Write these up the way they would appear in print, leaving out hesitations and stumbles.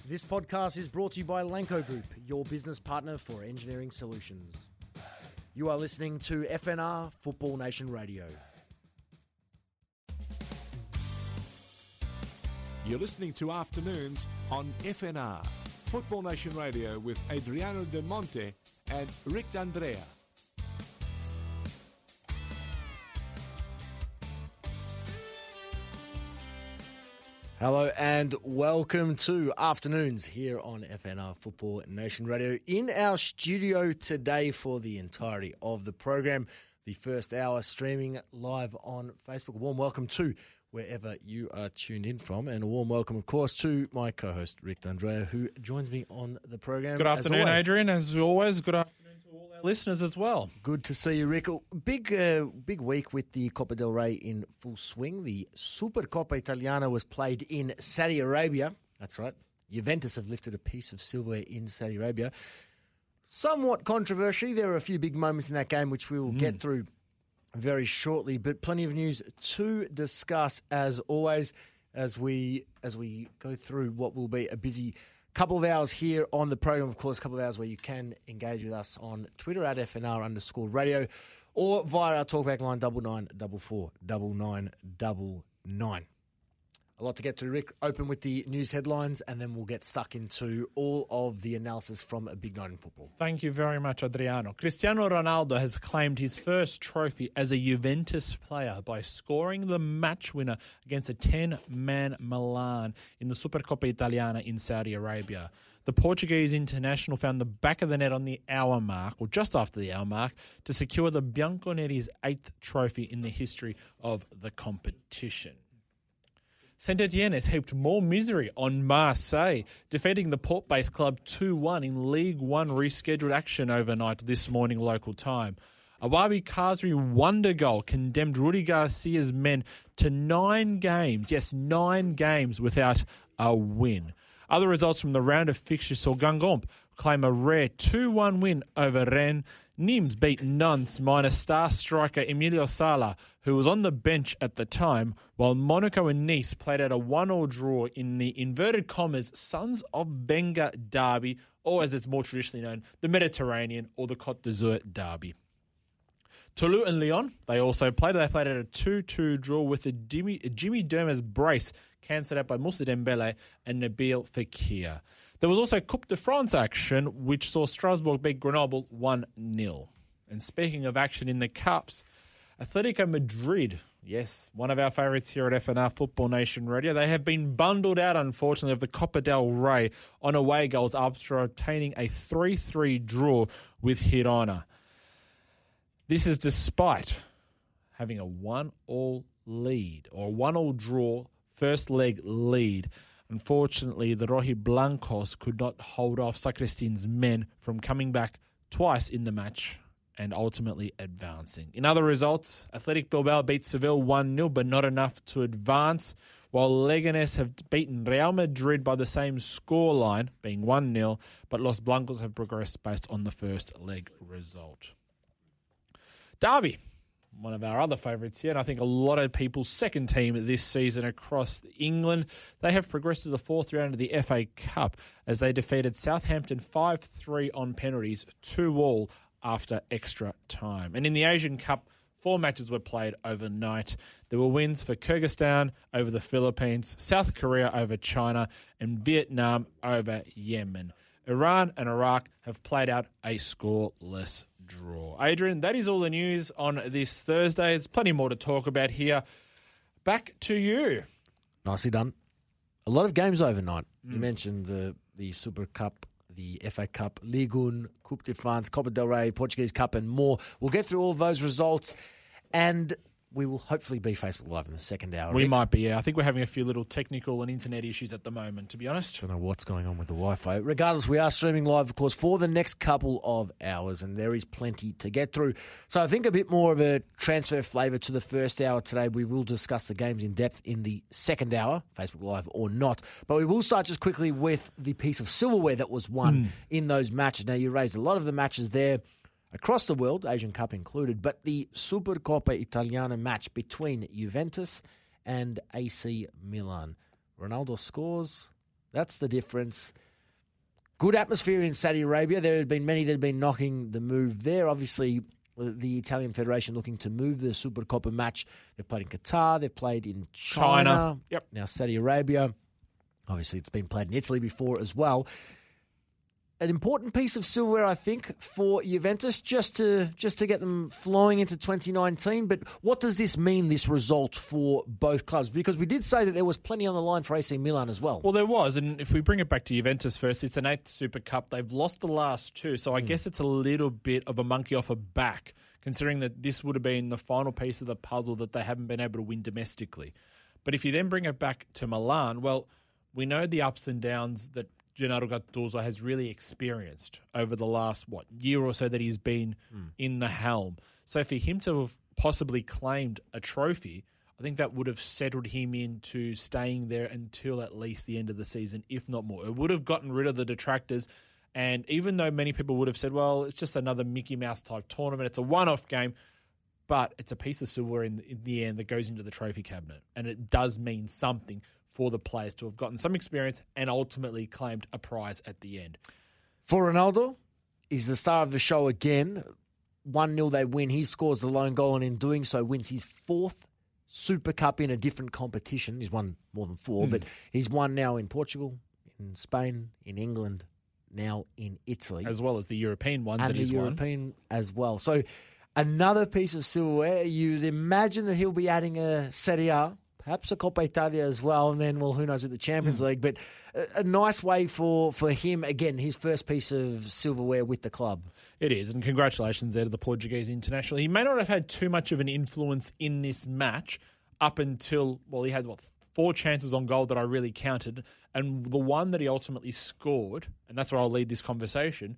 This podcast is brought to you by Lanco Group, your business partner for engineering solutions. You are listening to FNR Football Nation Radio. You're listening to Afternoons on FNR Football Nation Radio with Adriano Del Monte and Rick D'Andrea. Hello and welcome to Afternoons here on FNR Football Nation Radio. In our studio today for the entirety of the program, the first hour streaming live on Facebook. A warm welcome to wherever you are tuned in from, and a warm welcome, of course, to my co-host Rick D'Andrea, who joins me on the program. Good afternoon, Adrian. As always, good afternoon to all our listeners as well. Good to see you, Rick. Big week with the Copa del Rey in full swing. The Supercoppa Italiana was played in Saudi Arabia. That's right. Juventus have lifted a piece of silverware in Saudi Arabia. Somewhat controversially, there were a few big moments in that game which we will get through very shortly, but plenty of news to discuss as always as we go through what will be a busy couple of hours here on the program. Of course, a couple of hours where you can engage with us on Twitter at FNR_radio or via our talkback line 9944 9999. A lot to get to, Rick. Open with the news headlines, and then we'll get stuck into all of the analysis from a big night in football. Thank you very much, Adriano. Cristiano Ronaldo has claimed his first trophy as a Juventus player by scoring the match winner against a 10-man Milan in the Supercoppa Italiana in Saudi Arabia. The Portuguese international found the back of the net on the hour mark, or just after the hour mark, to secure the Bianconeri's 8th trophy in the history of the competition. Saint-Etienne has heaped more misery on Marseille, defeating the Port-based club 2-1 in League One rescheduled action overnight this morning local time. A Wabi Kazri wonder goal condemned Rudi Garcia's men to 9 games, yes, 9 games without a win. Other results from the round of fixtures saw Guingamp claim a rare 2-1 win over Rennes. Nîmes beat Nantes minus star striker Emilio Sala, who was on the bench at the time, while Monaco and Nice played out a 1-1 draw in the inverted commas Sons of Benga derby, or as it's more traditionally known, the Mediterranean or the Côte d'Azur derby. Toulouse and Lyon, they also played. They played at a 2-2 draw with a Jimmy Derma's brace cancelled out by Moussa Dembele and Nabil Fekir. There was also Coupe de France action, which saw Strasbourg beat Grenoble 1-0. And speaking of action in the Cups, Atletico Madrid, yes, one of our favourites here at FNR Football Nation Radio, they have been bundled out, unfortunately, of the Copa del Rey on away goals after obtaining a 3-3 draw with Girona. This is despite having a 1-1 lead, or a 1-1 draw, first leg lead. Unfortunately, the Rojiblancos could not hold off Sacrestin's men from coming back twice in the match and ultimately advancing. In other results, Athletic Bilbao beat Seville 1-0, but not enough to advance, while Leganés have beaten Real Madrid by the same scoreline, being 1-0, but Los Blancos have progressed based on the first leg result. Derby, one of our other favourites here, and I think a lot of people's second team this season across England. They have progressed to the fourth round of the FA Cup as they defeated Southampton 5-3 on penalties, 2-2 after extra time. And in the Asian Cup, 4 matches were played overnight. There were wins for Kyrgyzstan over the Philippines, South Korea over China, and Vietnam over Yemen. Iran and Iraq have played out a scoreless draw. Adrian, that is all the news on this Thursday. There's plenty more to talk about here. Back to you. Nicely done. A lot of games overnight. You mentioned the Super Cup, the FA Cup, Ligue 1, Coupe de France, Copa del Rey, Portuguese Cup, and more. We'll get through all of those results, and we will hopefully be Facebook Live in the second hour. We might be, yeah. I think we're having a few little technical and internet issues at the moment, to be honest. I don't know what's going on with the Wi-Fi. Regardless, we are streaming live, of course, for the next couple of hours, and there is plenty to get through. So I think a bit more of a transfer flavour to the first hour today. We will discuss the games in depth in the second hour, Facebook Live or not. But we will start just quickly with the piece of silverware that was won in those matches. Now, you raised a lot of the matches there across the world, Asian Cup included, but the Supercoppa Italiana match between Juventus and AC Milan. Ronaldo scores, That's the difference. Good atmosphere in Saudi Arabia. There have been many that have been knocking the move there. Obviously, the Italian Federation looking to move the Supercoppa match. They've played in Qatar. They've played in China. Yep. Now Saudi Arabia. Obviously, it's been played in Italy before as well. An important piece of silverware, I think, for Juventus, just to get them flowing into 2019. But what does this mean, this result, for both clubs? Because we did say that there was plenty on the line for AC Milan as well. Well, there was, and if we bring it back to Juventus first, it's an 8th Super Cup. They've lost the last 2, so I guess it's a little bit of a monkey off a back, considering that this would have been the final piece of the puzzle that they haven't been able to win domestically. But if you then bring it back to Milan, well, we know the ups and downs that Gennaro Gattuso has really experienced over the last, year or so that he's been in the helm. So for him to have possibly claimed a trophy, I think that would have settled him into staying there until at least the end of the season, if not more. It would have gotten rid of the detractors. And even though many people would have said, well, it's just another Mickey Mouse type tournament, it's a one-off game, but it's a piece of silverware in the end that goes into the trophy cabinet. And it does mean something for the players to have gotten some experience and ultimately claimed a prize at the end. For Ronaldo, he's the star of the show again. 1-0 they win. He scores the lone goal and in doing so wins his 4th Super Cup in a different competition. He's won more than 4, but he's won now in Portugal, in Spain, in England, now in Italy. As well as the European ones that he's won. And the European as well. So another piece of silverware. You'd imagine that he'll be adding a Serie A, perhaps a Coppa Italia as well, and then, well, who knows with the Champions League. But a nice way for him, again, his first piece of silverware with the club. It is, and congratulations there to the Portuguese international. He may not have had too much of an influence in this match up until, well, he had, 4 chances on goal that I really counted, and the one that he ultimately scored, and that's where I'll lead this conversation,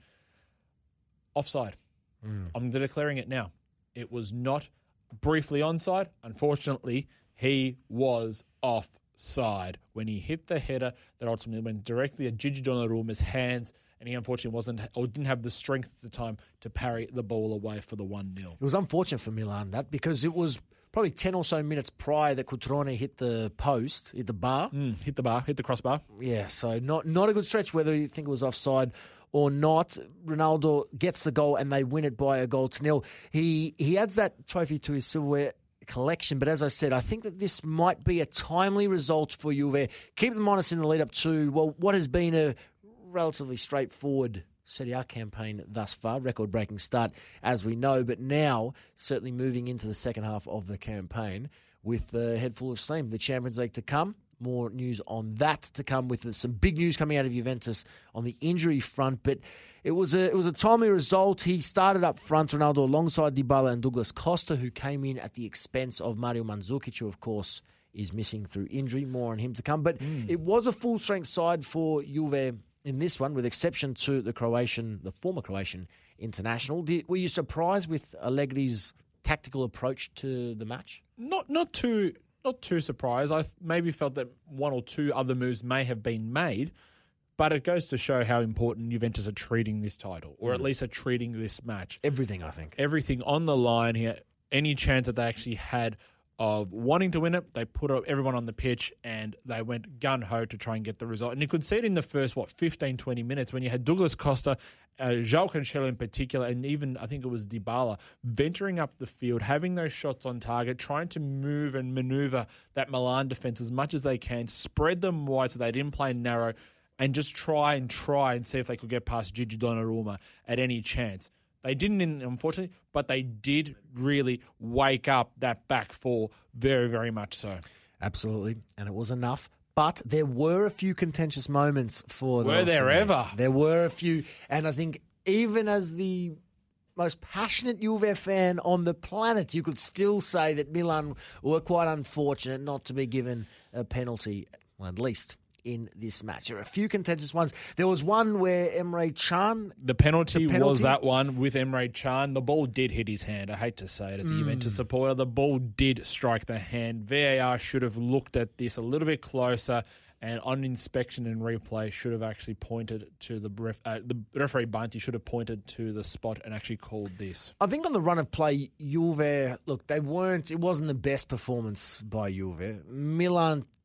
offside. I'm declaring it now. It was not briefly onside. Unfortunately, he was offside when he hit the header that ultimately went directly at Gigi Donnarumma's hands, and he unfortunately didn't have the strength at the time to parry the ball away for the 1-0. It was unfortunate for Milan, that, because it was probably 10 or so minutes prior that Cutrone hit the post, hit the bar. Hit the crossbar. Yeah, so not a good stretch whether you think it was offside or not. Ronaldo gets the goal and they win it by 1-0. He adds that trophy to his silverware collection, but as I said, I think that this might be a timely result for Juve. Keep them honest in the lead up to, well, what has been a relatively straightforward Serie A campaign thus far, record-breaking start as we know, but now certainly moving into the second half of the campaign with a head full of steam. The Champions League to come. More news on that to come, with some big news coming out of Juventus on the injury front. But it was a timely result. He started up front, Ronaldo, alongside Dybala and Douglas Costa, who came in at the expense of Mario Mandzukic, who, of course, is missing through injury. More on him to come. But it was a full-strength side for Juve in this one, with exception to the former Croatian international. Were you surprised with Allegri's tactical approach to the match? Not too surprised. I maybe felt that 1 or 2 other moves may have been made, but it goes to show how important Juventus are treating this title, or at least are treating this match. Everything, I think. Everything on the line here. Any chance that they actually had of wanting to win it, they put everyone on the pitch and they went gun-ho to try and get the result. And you could see it in the first, 15, 20 minutes when you had Douglas Costa, João Cancelo in particular, and even, I think it was Dybala, venturing up the field, having those shots on target, trying to move and maneuver that Milan defence as much as they can, spread them wide so they didn't play narrow, and just try and see if they could get past Gigi Donnarumma at any chance. They didn't, unfortunately, but they did really wake up that back four very, very much so. Absolutely, and it was enough. But there were a few contentious moments for Were there ever? There were a few, and I think even as the most passionate Juve fan on the planet, you could still say that Milan were quite unfortunate not to be given a penalty, well, at least in this match. There are a few contentious ones. There was one where Emre Can... The penalty was that one with Emre Can. The ball did hit his hand. I hate to say it as a Juventus supporter. The ball did strike the hand. VAR should have looked at this a little bit closer, and on inspection and replay should have actually pointed to the referee Banti should have pointed to the spot and actually called this. I think on the run of play, Juve, look, it wasn't the best performance by Juve. Milan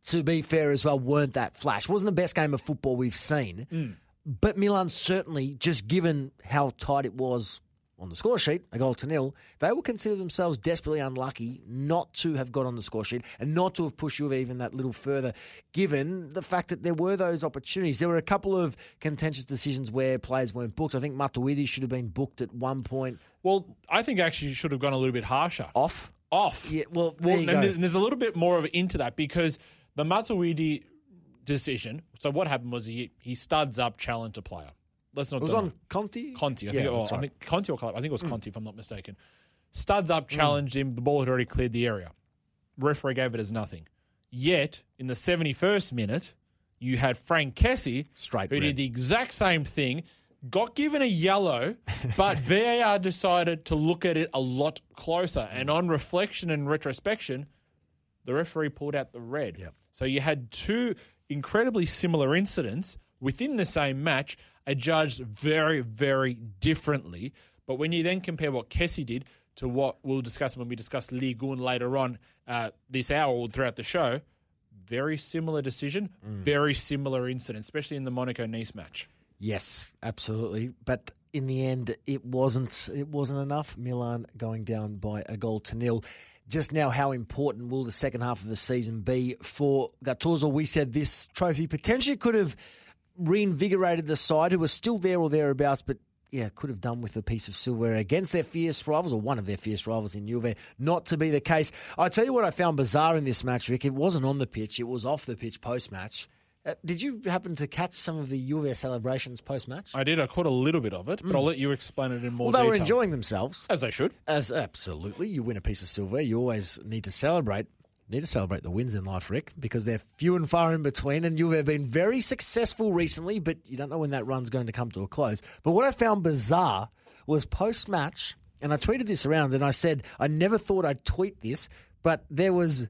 to be fair as well, weren't that flash. Wasn't the best game of football we've seen. But Milan certainly, just given how tight it was on the score sheet, 1-0, they will consider themselves desperately unlucky not to have got on the score sheet and not to have pushed Juve even that little further, given the fact that there were those opportunities. There were a couple of contentious decisions where players weren't booked. I think Matuidi should have been booked at one point. Well, I think actually you should have gone a little bit harsher. Off? Yeah, well and there's a little bit more of into that because the Matuidi decision, so what happened was he studs up, challenged a player. Let's not. It was on Conti? Conti, I think Conti or Club. I think it was Conti, if I'm not mistaken. Studs up, challenged him. The ball had already cleared the area. Referee gave it as nothing. Yet, in the 71st minute, you had Frank Kessie, who did the exact same thing, got given a yellow, but VAR decided to look at it a lot closer. And on reflection and retrospection, the referee pulled out the red. Yep. So you had two incredibly similar incidents within the same match, adjudged very, very differently. But when you then compare what Kessie did to what we'll discuss when we discuss Ligue 1 later on this hour or throughout the show, very similar decision, very similar incident, especially in the Monaco-Nice match. Yes, absolutely. But in the end, it wasn't enough. Milan going down by 1-0. Just now, how important will the second half of the season be for Gattuso? We said this trophy potentially could have reinvigorated the side, who were still there or thereabouts, but could have done with a piece of silverware against their fierce rivals, or one of their fierce rivals in Juve. Not to be the case. I tell you what I found bizarre in this match, Rick. It wasn't on the pitch. It was off the pitch post-match. Did you happen to catch some of the Juve celebrations post-match? I did. I caught a little bit of it, but I'll let you explain it in more detail. Well, they were enjoying themselves. As they should. Absolutely. You win a piece of silverware, you always need to celebrate. You need to celebrate the wins in life, Rick, because they're few and far in between, and you have been very successful recently, but you don't know when that run's going to come to a close. But what I found bizarre was post-match, and I tweeted this around, and I said, I never thought I'd tweet this, but there was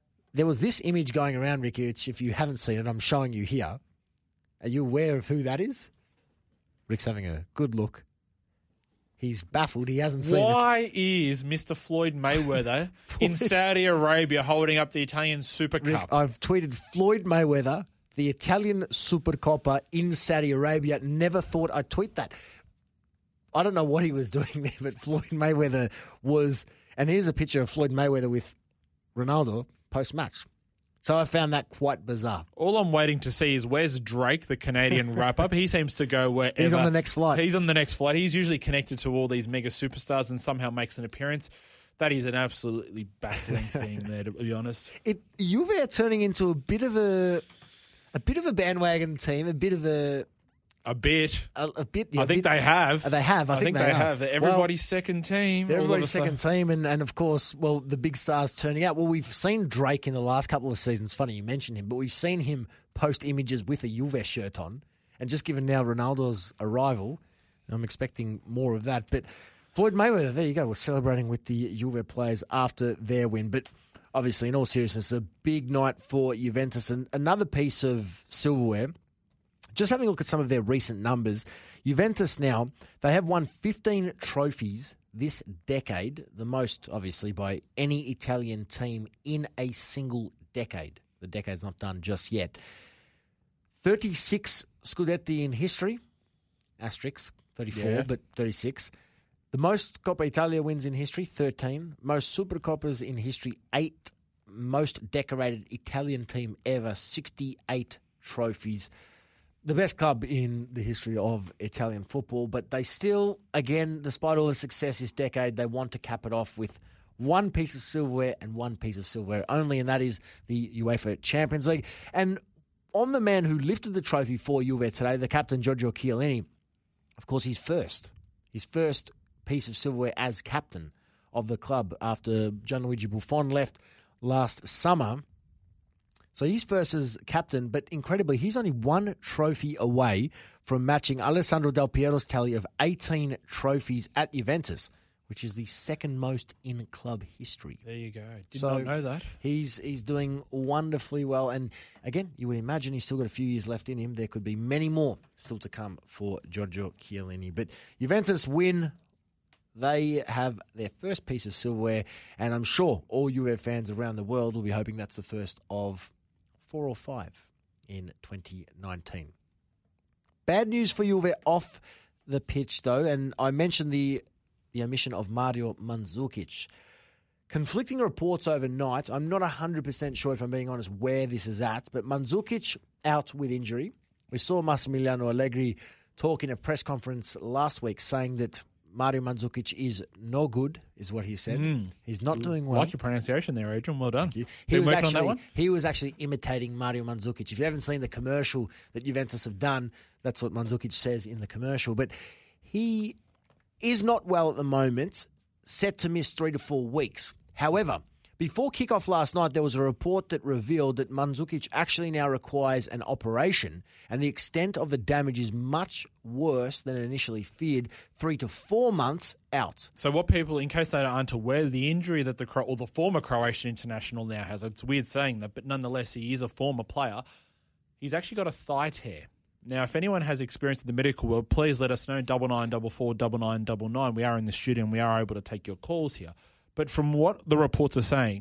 this image going around, Ricky, which if you haven't seen it, I'm showing you here. Are you aware of who that is? Rick's having a good look. He's baffled. He hasn't seen it. Why is Mr. Floyd Mayweather in Saudi Arabia holding up the Italian Super Cup? Rick, I've tweeted Floyd Mayweather, the Italian Super Coppa in Saudi Arabia. Never thought I'd tweet that. I don't know what he was doing there, but Floyd Mayweather was... And here's a picture of Floyd Mayweather with Ronaldo post-match. So I found that quite bizarre. All I'm waiting to see is where's Drake, the Canadian wrap-up. He seems to go wherever. He's on the next flight. He's on the next flight. He's usually connected to all these mega superstars and somehow makes an appearance. That is an absolutely baffling thing there, to be honest. Juve are turning into a bit of a bandwagon team, a bit of a... A bit. A bit. I think they have. They have. I think they have. They're everybody's second team. They're everybody's second team. And of course, well, the big stars turning out. Well, we've seen Drake in the last couple of seasons. Funny you mentioned him, but we've seen him post images with a Juve shirt on. And just given now Ronaldo's arrival, I'm expecting more of that. But Floyd Mayweather, there you go. We're celebrating with the Juve players after their win. But obviously, in all seriousness, a big night for Juventus. And another piece of silverware. Just having a look at some of their recent numbers, Juventus now, they have won 15 trophies this decade, the most, obviously, by any Italian team in a single decade. The decade's not done just yet. 36 Scudetti in history, asterisk, 34, but 36. The most Coppa Italia wins in history, 13. Most Supercoppas in history, 8. Most decorated Italian team ever, 68 trophies. The best club in the history of Italian football, but they still, again, despite all the success this decade, they want to cap it off with one piece of silverware and one piece of silverware only, and that is the UEFA Champions League. And on the man who lifted the trophy for Juve today, the captain, Giorgio Chiellini, of course, his first piece of silverware as captain of the club after Gianluigi Buffon left last summer. So he's first as captain, but incredibly, he's only one trophy away from matching Alessandro Del Piero's tally of 18 trophies at Juventus, which is the second most in club history. There you go. Did not know that. He's doing wonderfully well. And again, you would imagine he's still got a few years left in him. There could be many more still to come for Giorgio Chiellini. But Juventus win. They have their first piece of silverware, and I'm sure all Juve fans around the world will be hoping that's the first of 4 or 5 in 2019. Bad news for Juve off the pitch, though, and I mentioned the omission of Mario Mandzukic. Conflicting reports overnight. I'm not 100% sure, if I'm being honest, where this is at, but Mandzukic out with injury. We saw Massimiliano Allegri talk in a press conference last week saying that Mario Mandzukic is no good, is what he said. He's not doing well. Like your pronunciation there, Adrian. Well done. He was actually imitating Mario Mandzukic. If you haven't seen the commercial that Juventus have done, that's what Mandzukic says in the commercial. But he is not well at the moment, set to miss 3 to 4 weeks. However, before kickoff last night, there was a report that revealed that Mandzukic actually now requires an operation, and the extent of the damage is much worse than initially feared, 3 to 4 months out. So what people, in case they aren't aware, the injury that the former Croatian international now has, it's weird saying that, but nonetheless, he is a former player. He's actually got a thigh tear. Now, if anyone has experience in the medical world, please let us know, 9944 9999. We are in the studio and we are able to take your calls here. But from what the reports are saying,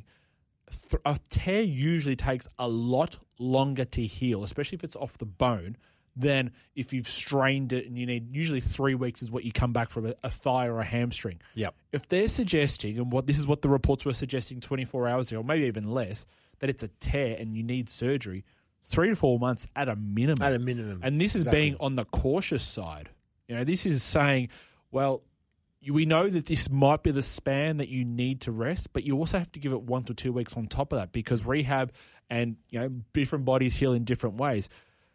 a tear usually takes a lot longer to heal, especially if it's off the bone, than if you've strained it and you need usually 3 weeks is what you come back from a thigh or a hamstring. Yep. If they're suggesting, and this is what the reports were suggesting 24 hours ago, or maybe even less, that it's a tear and you need surgery, 3 to 4 months at a minimum. At a minimum. And this is being on the cautious side. This is saying, well, we know that this might be the span that you need to rest, but you also have to give it 1 to 2 weeks on top of that, because rehab and different bodies heal in different ways.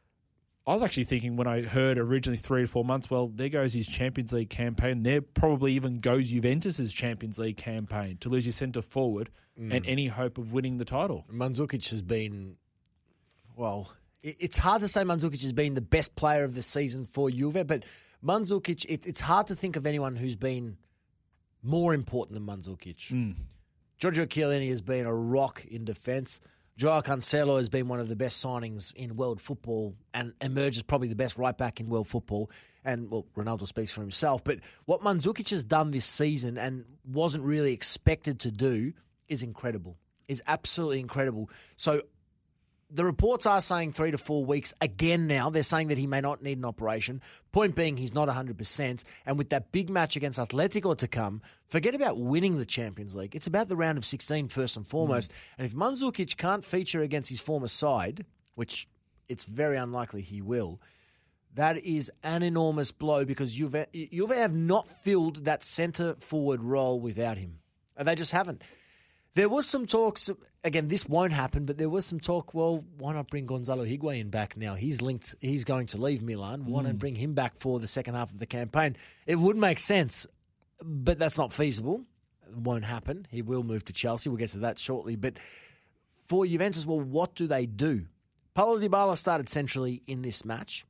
I was actually thinking when I heard originally 3 to 4 months, well, there goes his Champions League campaign. There probably even goes Juventus's Champions League campaign to lose your centre forward and any hope of winning the title. Mandzukic has been, well, it's hard to say Mandzukic has been the best player of the season for Juve, but Mandzukic, it's hard to think of anyone who's been more important than Mandzukic. Giorgio Chiellini has been a rock in defence. Joao Cancelo has been one of the best signings in world football and emerges probably the best right-back in world football. And, well, Ronaldo speaks for himself. But what Mandzukic has done this season and wasn't really expected to do is incredible, is absolutely incredible. So the reports are saying 3 to 4 weeks again now. They're saying that he may not need an operation. Point being, he's not 100%. And with that big match against Atletico to come, forget about winning the Champions League. It's about the round of 16 first and foremost. And if Mandzukic can't feature against his former side, which it's very unlikely he will, that is an enormous blow, because Juve have not filled that centre-forward role without him. And they just haven't. There was some talks, again, this won't happen, but there was some talk, well, why not bring Gonzalo Higuain back now? He's going to leave Milan. Why not bring him back for the second half of the campaign? It would make sense, but that's not feasible. It won't happen. He will move to Chelsea. We'll get to that shortly. But for Juventus, well, what do they do? Paulo Dybala started centrally in this match.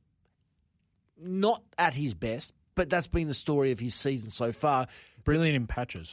Not at his best, but that's been the story of his season so far. Brilliant in patches.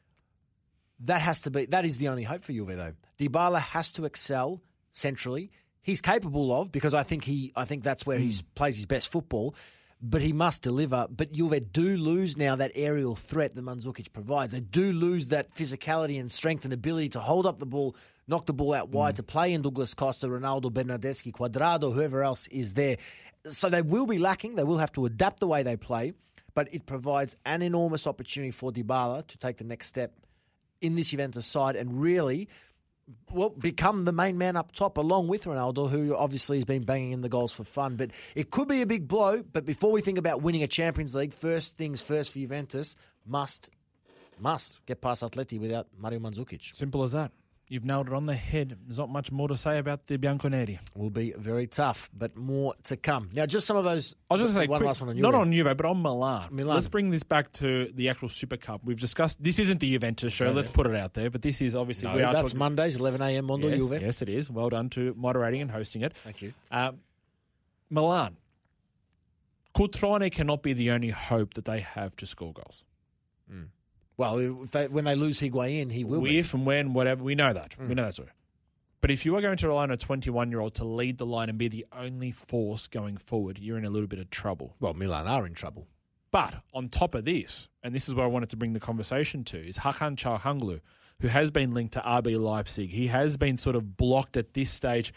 That is the only hope for Juve, though. Dybala has to excel centrally. He's capable of, because I think that's where he plays his best football, but he must deliver. But Juve do lose now that aerial threat that Mandzukic provides. They do lose that physicality and strength and ability to hold up the ball, knock the ball out wide, to play in Douglas Costa, Ronaldo, Bernardeschi, Cuadrado, whoever else is there. So they will be lacking. They will have to adapt the way they play, but it provides an enormous opportunity for Dybala to take the next step in this Juventus side and really, well, become the main man up top along with Ronaldo, who obviously has been banging in the goals for fun. But it could be a big blow. But before we think about winning a Champions League, first things first for Juventus, must get past Atleti without Mario Mandzukic. Simple as that. You've nailed it on the head. There's not much more to say about the Bianconeri. Will be very tough, but more to come. Now, just some of those. I'll just say one last one on Juve. Not on Juve, but on Milan. Milan. Let's bring this back to the actual Super Cup. We've discussed. This isn't the Juventus show. Let's put it out there. But this is obviously. No, that's Mondays, 11 a.m. Mondo Juve. Yes, it is. Well done to moderating and hosting it. Thank you. Milan. Cutrone cannot be the only hope that they have to score goals. Well, when they lose Higuain, he will be. If and when, whatever, we know that. We know that story. But if you are going to rely on a 21-year-old to lead the line and be the only force going forward, you're in a little bit of trouble. Well, Milan are in trouble. But on top of this, and this is where I wanted to bring the conversation to, is Hakan Çalhanoğlu, who has been linked to RB Leipzig. He has been sort of blocked at this stage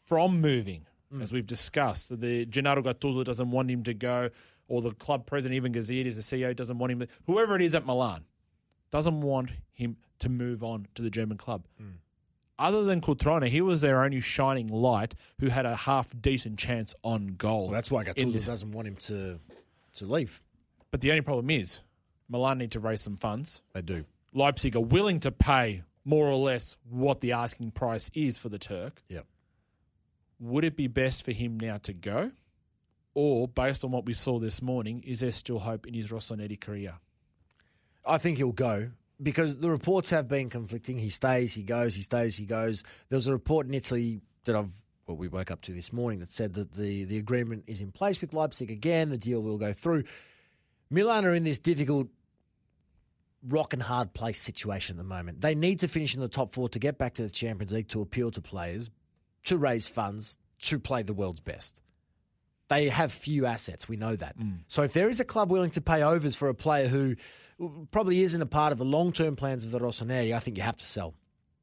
from moving, as we've discussed. The Gennaro Gattuso doesn't want him to go, or the club president, Ivan Gazidis, the CEO, doesn't want him to, whoever it is at Milan, doesn't want him to move on to the German club. Other than Cutrone, he was their only shining light who had a half-decent chance on goal. Well, that's why Gattuso doesn't want him to leave. But the only problem is Milan need to raise some funds. They do. Leipzig are willing to pay more or less what the asking price is for the Turk. Yep. Would it be best for him now to go? Or, based on what we saw this morning, is there still hope in his Rossoneri career? I think he'll go because the reports have been conflicting. He stays, he goes, he stays, he goes. There was a report in Italy that we woke up to this morning that said that the agreement is in place with Leipzig again. The deal will go through. Milan are in this difficult rock and hard place situation at the moment. They need to finish in the top 4 to get back to the Champions League, to appeal to players, to raise funds, to play the world's best. They have few assets, we know that. So if there is a club willing to pay overs for a player who probably isn't a part of the long-term plans of the Rossoneri, I think you have to sell.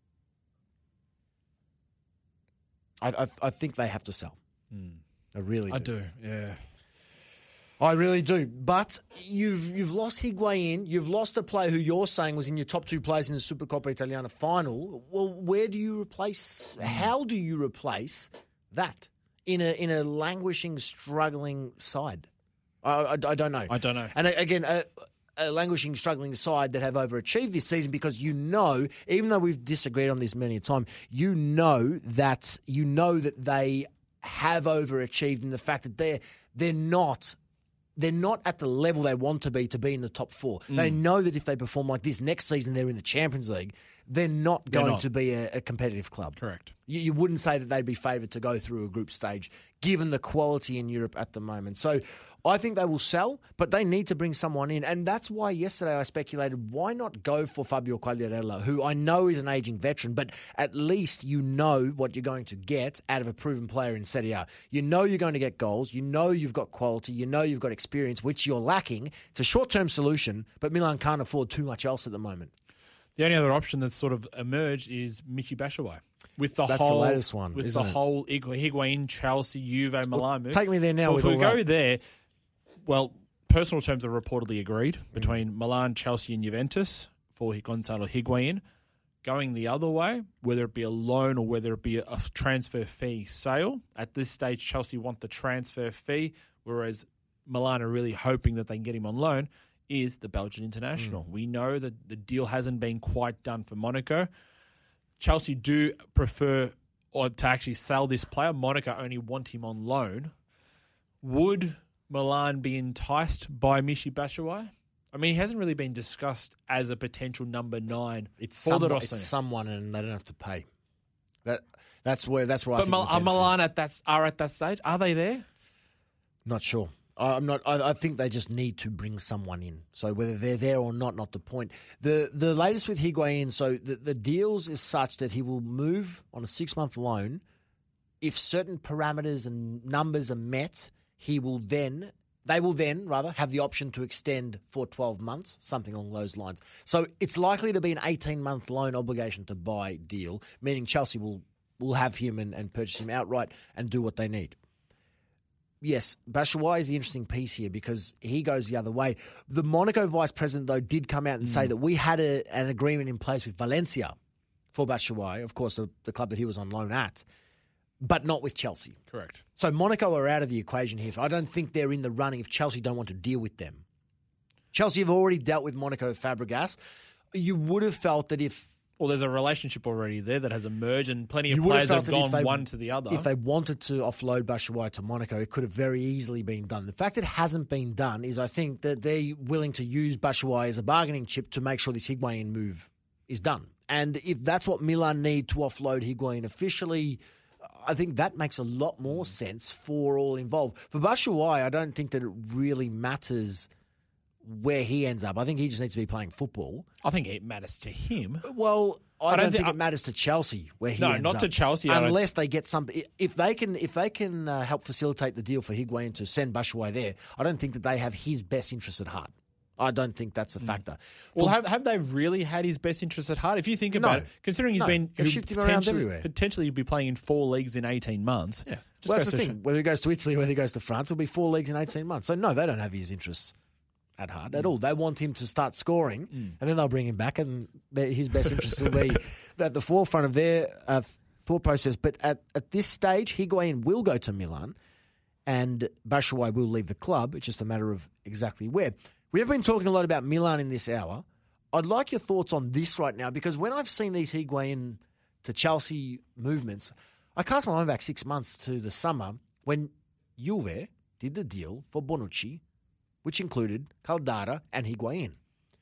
I think they have to sell. I really do. I do, yeah. I really do. But you've lost Higuain. You've lost a player who you're saying was in your top 2 players in the Supercoppa Italiana final. Well, where do you replace? How do you replace that in a languishing, struggling side? I don't know. I don't know. And again, a languishing, struggling side that have overachieved this season because even though we've disagreed on this many a time, you know that they have overachieved in the fact that they're not at the level they want to be in the top 4. They know that if they perform like this next season, they're in the Champions League. They're not going to be a competitive club. Correct. You wouldn't say that they'd be favoured to go through a group stage, given the quality in Europe at the moment. So I think they will sell, but they need to bring someone in. And that's why yesterday I speculated, why not go for Fabio Quagliarella, who I know is an ageing veteran, but at least you know what you're going to get out of a proven player in Serie A. You know you're going to get goals. You know you've got quality. You know you've got experience, which you're lacking. It's a short-term solution, but Milan can't afford too much else at the moment. The only other option that's sort of emerged is Michy Batshuayi. That's the latest one, with isn't the it? whole Higuain, Chelsea, Juve, Milan move. Take me there now. Well, if we go there, well, personal terms are reportedly agreed between Milan, Chelsea and Juventus for Gonzalo Higuain. Going the other way, whether it be a loan or whether it be a transfer fee sale, at this stage Chelsea want the transfer fee, whereas Milan are really hoping that they can get him on loan, is the Belgian international. We know that the deal hasn't been quite done for Monaco. Chelsea do prefer to actually sell this player. Monaco only want him on loan. Would Milan be enticed by Michy Batshuayi? I mean, he hasn't really been discussed as a potential number 9 It's for the someone, Rossoneri. it's someone, and they don't have to pay. That's where I But think the are benefit Milan is. at that stage? Are they there? Not sure. I'm not. I think they just need to bring someone in. So whether they're there or not the point. The latest with Higuain, so the deals is such that he will move on a 6-month loan. If certain parameters and numbers are met, they will then have the option to extend for 12 months, something along those lines. So it's likely to be an 18-month loan obligation to buy deal, meaning Chelsea will have him and purchase him outright and do what they need. Yes, Batshuayi is the interesting piece here because he goes the other way. The Monaco vice president, though, did come out and say that we had an agreement in place with Valencia for Batshuayi, of course, the club that he was on loan at, but not with Chelsea. Correct. So Monaco are out of the equation here. I don't think they're in the running if Chelsea don't want to deal with them. Chelsea have already dealt with Monaco Fabregas. You would have felt that if... Well, there's a relationship already there that has emerged, and plenty of You would players have have felt that gone if one to the other. If they wanted to offload Batshuayi to Monaco, it could have very easily been done. The fact that it hasn't been done is, I think, that they're willing to use Batshuayi as a bargaining chip to make sure this Higuain move is done. And if that's what Milan need to offload Higuain officially, I think that makes a lot more sense for all involved. For Batshuayi, I don't think that it really matters where he ends up. I think he just needs to be playing football. I think it matters to him. Well, I don't think it matters to Chelsea where he ends up. No, not to Chelsea. Unless they get something. If they can help facilitate the deal for Higuain to send Batshuayi there, I don't think that they have his best interests at heart. I don't think that's a factor. Well, have they really had his best interests at heart? If you think about it, considering They've shipped him around everywhere. Potentially he'd be playing in 4 leagues in 18 months. Yeah. Well, that's the thing. Whether he goes to Italy or whether he goes to France, it'll be 4 leagues in 18 months. So, no, they don't have his interests at heart at all. They want him to start scoring, and then they'll bring him back, and his best interests will be at the forefront of their thought process. But at this stage, Higuain will go to Milan, and Batshuayi will leave the club. It's just a matter of exactly where. We have been talking a lot about Milan in this hour. I'd like your thoughts on this right now, because when I've seen these Higuain to Chelsea movements, I cast my mind back 6 months to the summer when Juve did the deal for Bonucci, which included Caldara and Higuain.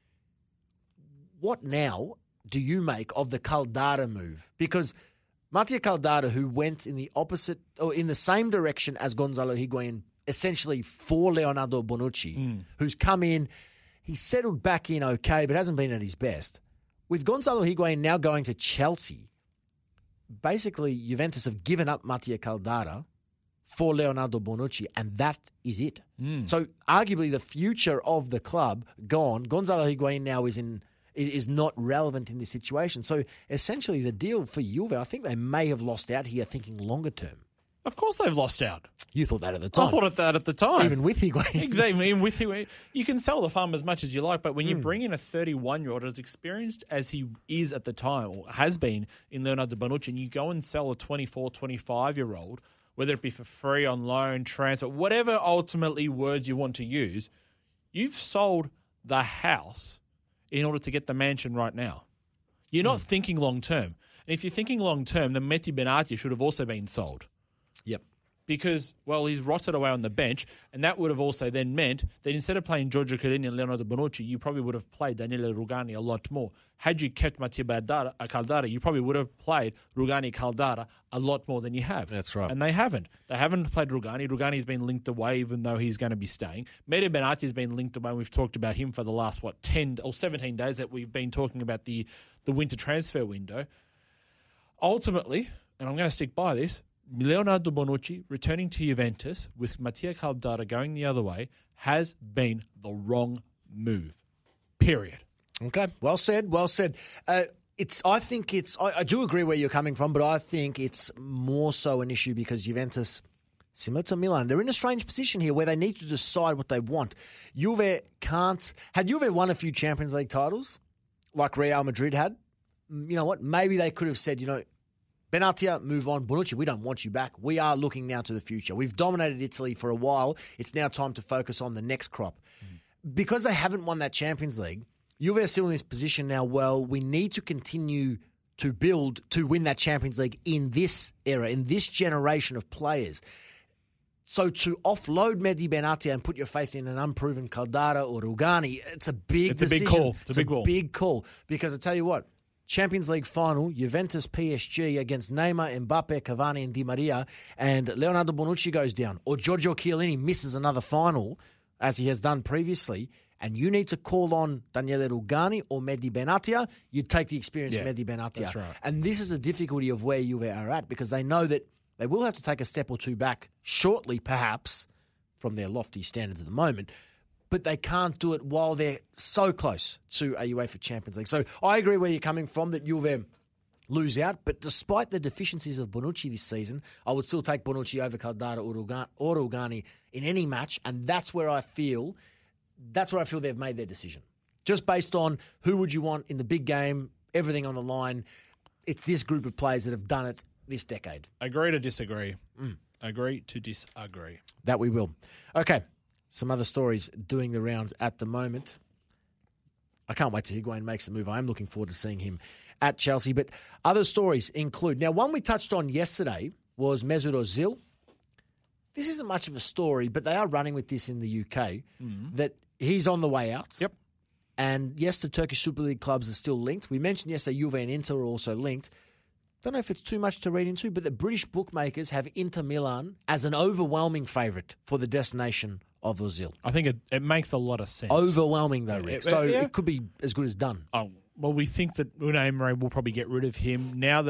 What now do you make of the Caldara move? Because Mattia Caldara, who went in the opposite or in the same direction as Gonzalo Higuain, essentially for Leonardo Bonucci, who's come in, he's settled back in okay, but hasn't been at his best. With Gonzalo Higuain now going to Chelsea, basically Juventus have given up Mattia Caldara for Leonardo Bonucci, and that is it. So arguably the future of the club gone. Gonzalo Higuain now is not relevant in this situation. So essentially the deal for Juve, I think they may have lost out here thinking longer term. Of course they've lost out. You thought that at the time. I thought that at the time. Even with Higuain. Exactly. Even with Higuain. You can sell the farm as much as you like, but when you bring in a 31-year-old as experienced as he is at the time, or has been in Leonardo Bonucci, and you go and sell a 24, 25-year-old, whether it be for free, on loan, transfer, whatever ultimately words you want to use, you've sold the house in order to get the mansion right now. You're not thinking long-term. And if you're thinking long-term, then Mehdi Benatia should have also been sold. Yep. Because, well, he's rotted away on the bench, and that would have also then meant that instead of playing Giorgio Chiellini and Leonardo Bonucci, you probably would have played Daniele Rugani a lot more. Had you kept Mattia Caldara, you probably would have played Rugani Caldara a lot more than you have. That's right. And they haven't. They haven't played Rugani. Rugani's been linked away, even though he's going to be staying. Mehdi Benatia has been linked away, and we've talked about him for the last, 10 or 17 days that we've been talking about the winter transfer window. Ultimately, and I'm going to stick by this, Leonardo Bonucci returning to Juventus with Mattia Caldara going the other way has been the wrong move. Period. Okay, well said, well said. I do agree where you're coming from, but I think it's more so an issue because Juventus, similar to Milan, they're in a strange position here where they need to decide what they want. Juve can't. Had Juve won a few Champions League titles, like Real Madrid had, you know what? Maybe they could have said, Benatia, move on. Bonucci, we don't want you back. We are looking now to the future. We've dominated Italy for a while. It's now time to focus on the next crop. Because they haven't won that Champions League, Juve are still in this position now, well, we need to continue to build to win that Champions League in this era, in this generation of players. So to offload Mehdi Benatia and put your faith in an unproven Caldara or Rugani, it's a big decision. Big call. It's a big call. Because I tell you what, Champions League final, Juventus PSG against Neymar, Mbappe, Cavani and Di Maria, and Leonardo Bonucci goes down, or Giorgio Chiellini misses another final, as he has done previously, and you need to call on Daniele Rugani or Mehdi Benatia, you take the experienced Mehdi Benatia. That's right. And this is the difficulty of where Juve are at, because they know that they will have to take a step or two back shortly, perhaps, from their lofty standards at the moment, but they can't do it while they're so close to a UEFA Champions League. So I agree where you're coming from, that Juve lose out, but despite the deficiencies of Bonucci this season, I would still take Bonucci over Caldara or Rugani in any match, and that's where I feel they've made their decision. Just based on who would you want in the big game, everything on the line, it's this group of players that have done it this decade. Agree to disagree. Agree to disagree. That we will. Okay. Some other stories doing the rounds at the moment. I can't wait till Higuain makes the move. I am looking forward to seeing him at Chelsea. But other stories include... Now, one we touched on yesterday was Mesut Ozil. This isn't much of a story, but they are running with this in the UK, that he's on the way out. Yep. And yes, the Turkish Super League clubs are still linked. We mentioned yesterday Juve and Inter are also linked. Don't know if it's too much to read into, but the British bookmakers have Inter Milan as an overwhelming favourite for the destination of Ozil. I think it makes a lot of sense. Overwhelming though, Rick. So it could be as good as done. Oh, well, we think that Unai Emery will probably get rid of him now that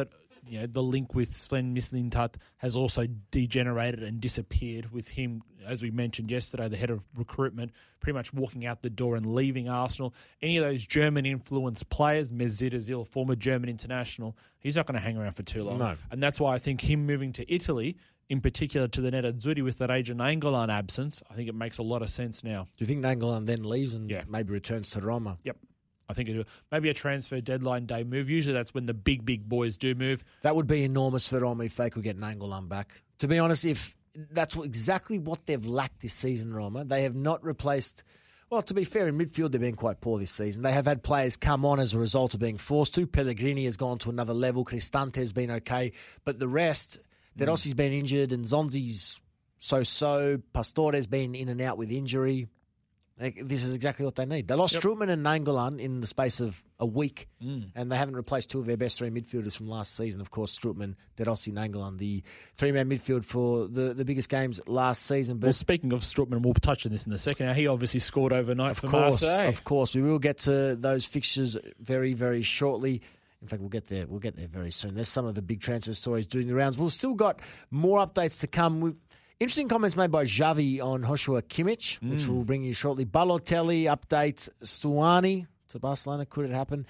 the link with Sven Mislintat has also degenerated and disappeared with him, as we mentioned yesterday, the head of recruitment, pretty much walking out the door and leaving Arsenal. Any of those German-influenced players, Mesut Özil, former German international, he's not going to hang around for too long. No. And that's why I think him moving to Italy, in particular to the Nerazzurri with the Reggio Nainggolan absence, I think it makes a lot of sense now. Do you think Nainggolan then leaves and maybe returns to Roma? Yep. I think maybe a transfer deadline day move. Usually that's when the big boys do move. That would be enormous for Roma if they could get Nainggolan back. To be honest, if that's exactly what they've lacked this season, Roma. They have not replaced... Well, to be fair, in midfield they've been quite poor this season. They have had players come on as a result of being forced to. Pellegrini has gone to another level. Cristante has been okay. But the rest, De Rossi's been injured and Zonzi's so-so. Pastore's been in and out with injury. This is exactly what they need. They lost Strootman and Nainggolan in the space of a week, and they haven't replaced two of their best three midfielders from last season. Of course, Strootman, De Rossi, Nainggolan, the three-man midfield for the biggest games last season. But well, speaking of Strootman, we'll touch on this in a second. Now, he obviously scored overnight for Marseille. Of course. We will get to those fixtures very, very shortly. In fact, we'll get there very soon. There's some of the big transfer stories doing the rounds. We've still got more updates to come. Interesting comments made by Xavi on Joshua Kimmich, which we'll bring you shortly. Balotelli updates Stuani to Barcelona. Could it happen?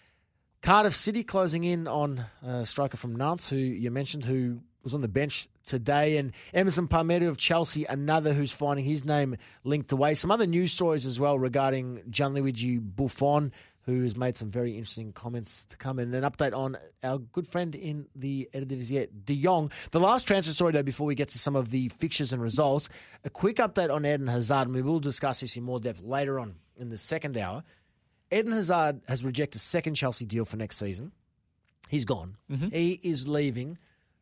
Cardiff City closing in on a striker from Nantes, who you mentioned, who was on the bench today. And Emerson Palmieri of Chelsea, another who's finding his name linked away. Some other news stories as well regarding Gianluigi Buffon, who has made some very interesting comments to come. And an update on our good friend in the Eredivisie, De Jong. The last transfer story, though, before we get to some of the fixtures and results, a quick update on Eden Hazard, and we will discuss this in more depth later on in the second hour. Eden Hazard has rejected a second Chelsea deal for next season. He's gone. He is leaving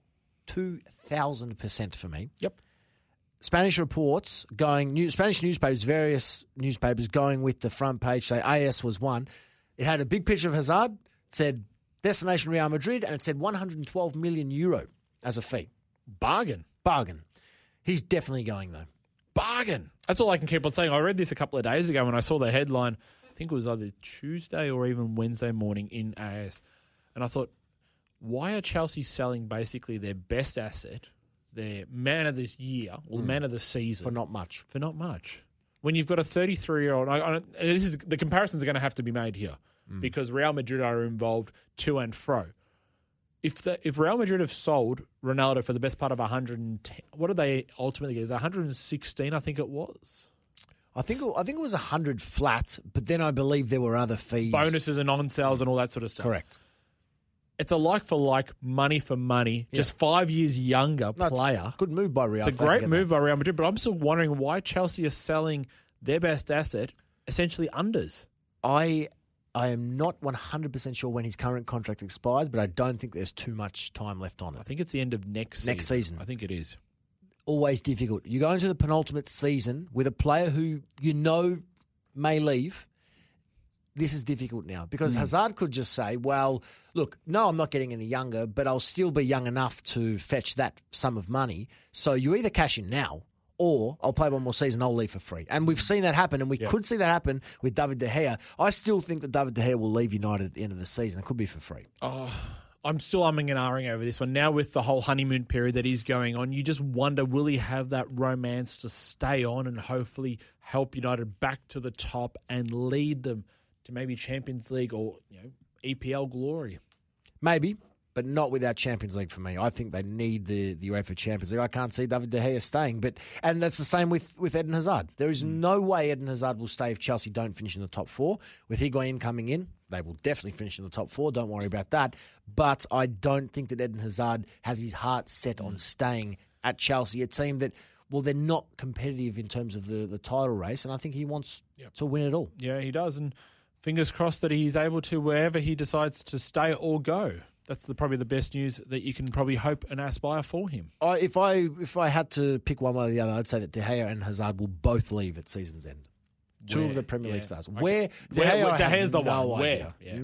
2,000% for me. Yep. Spanish reports Spanish newspapers, various newspapers going with the front page, say AS was one. It had a big picture of Hazard. It said destination Real Madrid, and it said 112 million euro as a fee. Bargain. He's definitely going, though. Bargain. That's all I can keep on saying. I read this a couple of days ago when I saw the headline. I think it was either Tuesday or even Wednesday morning in AS. And I thought, why are Chelsea selling basically their best asset, their man of this year, or the man of the season? For not much. When you've got a 33-year-old, and the comparisons are going to have to be made here because Real Madrid are involved to and fro. If Real Madrid have sold Ronaldo for the best part of 110, what did they ultimately get? Is it 116? I think it was. I think it was 100 flat, but then I believe there were other fees, bonuses and on-sales and all that sort of stuff. Correct. It's a like-for-like, money for money, just 5 years younger player. Good move by Real. It's a great move by Real Madrid, but I'm still wondering why Chelsea are selling their best asset, essentially unders. I am not 100% sure when his current contract expires, but I don't think there's too much time left on it. I think it's the end of next season. I think it is. Always difficult. You go into the penultimate season with a player who you know may leave. This is difficult now because Hazard could just say, well, look, no, I'm not getting any younger, but I'll still be young enough to fetch that sum of money. So you either cash in now or I'll play one more season, I'll leave for free. And we've seen that happen, and we could see that happen with David De Gea. I still think that David De Gea will leave United at the end of the season. It could be for free. I'm still umming and ahhing over this one. Now with the whole honeymoon period that is going on, you just wonder, will he have that romance to stay on and hopefully help United back to the top and lead them to maybe Champions League or EPL glory? Maybe, but not without Champions League for me. I think they need the UEFA Champions League. I can't see David De Gea staying. And that's the same with Eden Hazard. There is no way Eden Hazard will stay if Chelsea don't finish in the top four. With Higuain coming in, they will definitely finish in the top four. Don't worry about that. But I don't think that Eden Hazard has his heart set on staying at Chelsea, a team that, well, they're not competitive in terms of the title race, and I think he wants to win it all. Yeah, he does, and fingers crossed that he's able to wherever he decides to stay or go. That's probably the best news that you can probably hope and aspire for him. If I had to pick one way or the other, I'd say that De Gea and Hazard will both leave at season's end. Two of the Premier League stars. Okay. Where De Gea's the one. Where? Yeah.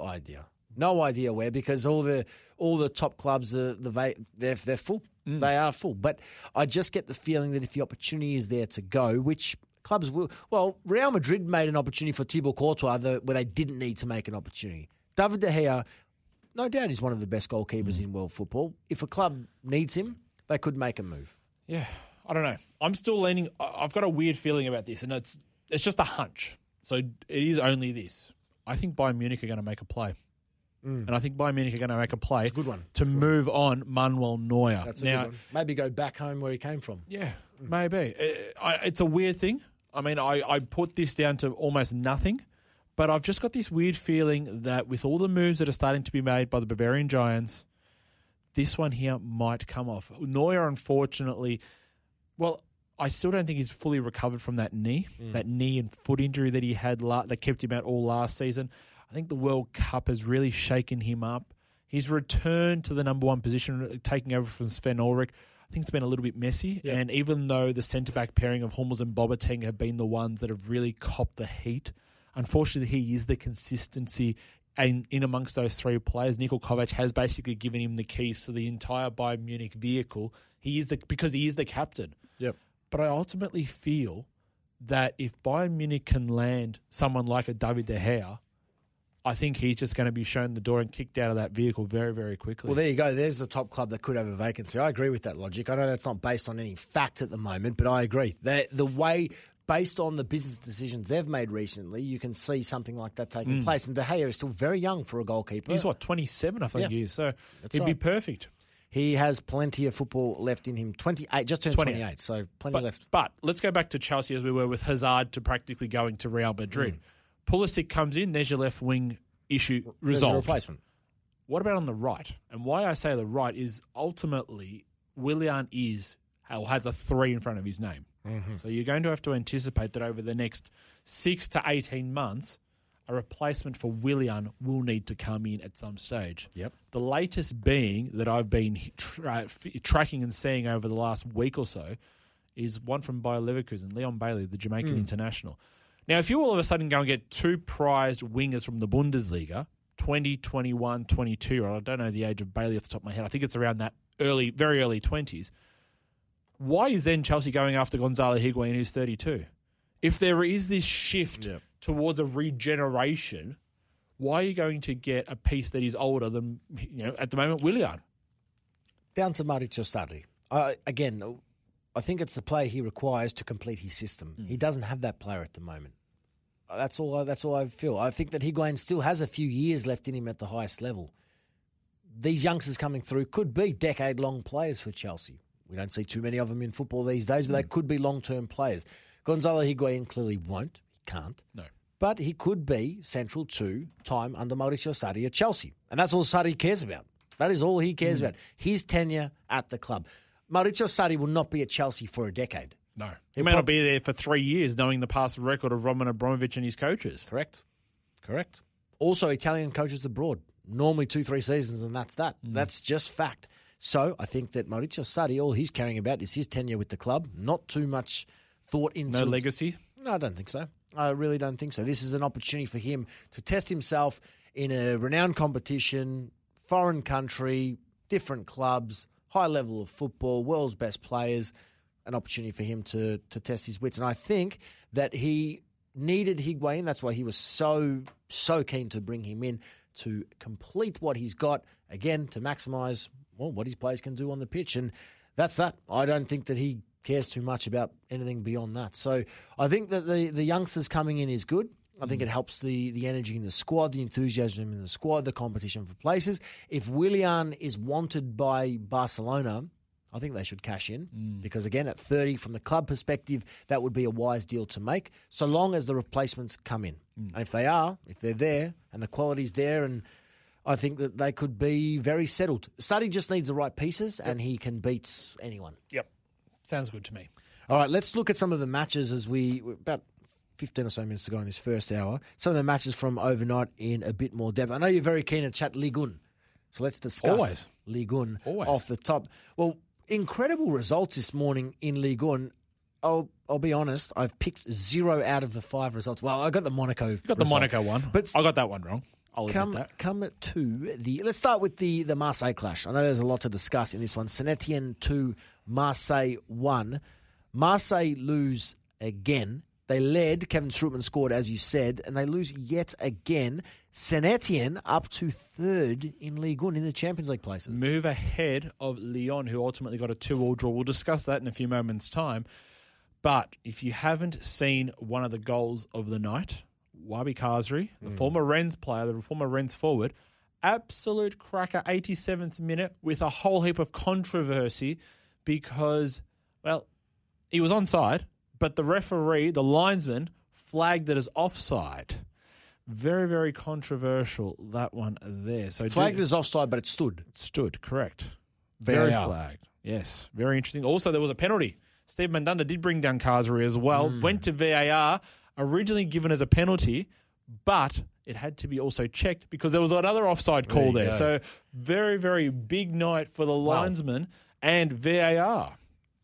No idea where, because all the top clubs they're full. They are full. But I just get the feeling that if the opportunity is there to go, which clubs will. Well, Real Madrid made an opportunity for Thibaut Courtois where they didn't need to make an opportunity. David De Gea, no doubt he's one of the best goalkeepers in world football. If a club needs him, they could make a move. Yeah, I don't know. I'm still leaning. I've got a weird feeling about this, and it's just a hunch. So it is only this. I think Bayern Munich are going to make a play. And I think Bayern Munich are going to make a play Good one. to move on Manuel Neuer. That's a good one. Maybe go back home where he came from. Yeah, maybe. It's a weird thing. I mean, I put this down to almost nothing, but I've just got this weird feeling that with all the moves that are starting to be made by the Bavarian Giants, this one here might come off. Neuer, unfortunately, well, I still don't think he's fully recovered from that knee and foot injury that he had that kept him out all last season. I think the World Cup has really shaken him up. He's returned to the number one position, taking over from Sven Ulrich. I think it's been a little bit messy. Yep. And even though the centre-back pairing of Hummels and Boateng have been the ones that have really copped the heat, unfortunately, he is the consistency in amongst those three players. Niko Kovac has basically given him the keys to the entire Bayern Munich vehicle. Because he is the captain. Yep. But I ultimately feel that if Bayern Munich can land someone like a David De Gea, I think he's just going to be shown the door and kicked out of that vehicle very, very quickly. Well, there you go. There's the top club that could have a vacancy. I agree with that logic. I know that's not based on any fact at the moment, but I agree. The way, based on the business decisions they've made recently, you can see something like that taking place. And De Gea is still very young for a goalkeeper. He's, 27, I think he is. So he'd be perfect. He has plenty of football left in him. 28, just turned 28, so plenty left. But let's go back to Chelsea as we were with Hazard to practically going to Real Madrid. Pulisic comes in, there's your left wing issue resolved. There's a replacement. What about on the right? And why I say the right is ultimately Willian has a 3 in front of his name. So you're going to have to anticipate that over the next 6 to 18 months, a replacement for Willian will need to come in at some stage. Yep. The latest being that I've been tracking and seeing over the last week or so is one from Bayer Leverkusen, Leon Bailey, the Jamaican international. Now, if you all of a sudden go and get 2 prized wingers from the Bundesliga, 20, 21, 22, I don't know the age of Bailey off the top of my head. I think it's around that very early 20s. Why is then Chelsea going after Gonzalo Higuain, who's 32? If there is this shift towards a regeneration, why are you going to get a piece that is older than, at the moment, Willian? Down to Mauricio Sarri. Again, I think it's the player he requires to complete his system. He doesn't have that player at the moment. That's all I feel. I think that Higuain still has a few years left in him at the highest level. These youngsters coming through could be decade-long players for Chelsea. We don't see too many of them in football these days, but they could be long-term players. Gonzalo Higuain clearly won't. He can't. No. But he could be central to time under Mauricio Sarri at Chelsea. And that's all Sarri cares about. That is all he cares about. His tenure at the club. Mauricio Sarri will not be at Chelsea for a decade. No. He may not be there for 3 years, knowing the past record of Roman Abramovich and his coaches. Correct. Also, Italian coaches abroad. Normally 2-3 seasons, and that's that. That's just fact. So I think that Mauricio Sarri, all he's caring about is his tenure with the club. Not too much thought into... No legacy? No, I don't think so. I really don't think so. This is an opportunity for him to test himself in a renowned competition, foreign country, different clubs, high level of football, world's best players, an opportunity for him to test his wits. And I think that he needed Higuain. That's why he was so keen to bring him in to complete what he's got, again, to maximise what his players can do on the pitch. And that's that. I don't think that he cares too much about anything beyond that. So I think that the youngsters coming in is good. I think it helps the energy in the squad, the enthusiasm in the squad, the competition for places. If Willian is wanted by Barcelona, I think they should cash in because, again, at 30, from the club perspective, that would be a wise deal to make, so long as the replacements come in. And if they're there and the quality's there, and I think that they could be very settled. Sarri just needs the right pieces and he can beat anyone. Yep. Sounds good to me. All right, let's look at some of the matches as about 15 or so minutes to go in this first hour. Some of the matches from overnight in a bit more depth. I know you're very keen to chat Ligue 1, so let's discuss Ligue 1 off the top. Well, incredible results this morning in Ligue 1. I'll be honest, I've picked 0 out of the 5 results. Well, I got the Monaco You got the Monaco one, but I got that one wrong. I'll admit that. Come to let's start with the Marseille clash. I know there's a lot to discuss in this one. Saint-Etienne 2, Marseille 1. Marseille lose again They led. Kevin Strootman scored, as you said, and they lose yet again. Saint-Etienne up to third in Ligue 1 in the Champions League places. Move ahead of Lyon, who ultimately got a 2-2 draw. We'll discuss that in a few moments' time. But if you haven't seen one of the goals of the night, Wabi Kazri, the former Rennes player, the former Rennes forward, absolute cracker, 87th minute, with a whole heap of controversy because, well, he was onside, but the referee, the linesman, flagged it as offside. Very, very controversial, that one there. So Flagged as offside, but it stood. It stood, correct. Very VAR. flagged. Yes, very interesting. Also, there was a penalty. Steve Mandanda did bring down Kazri as well. Went to VAR, originally given as a penalty, but it had to be also checked because there was another offside call you there. go. So very, very big night for the linesman and VAR.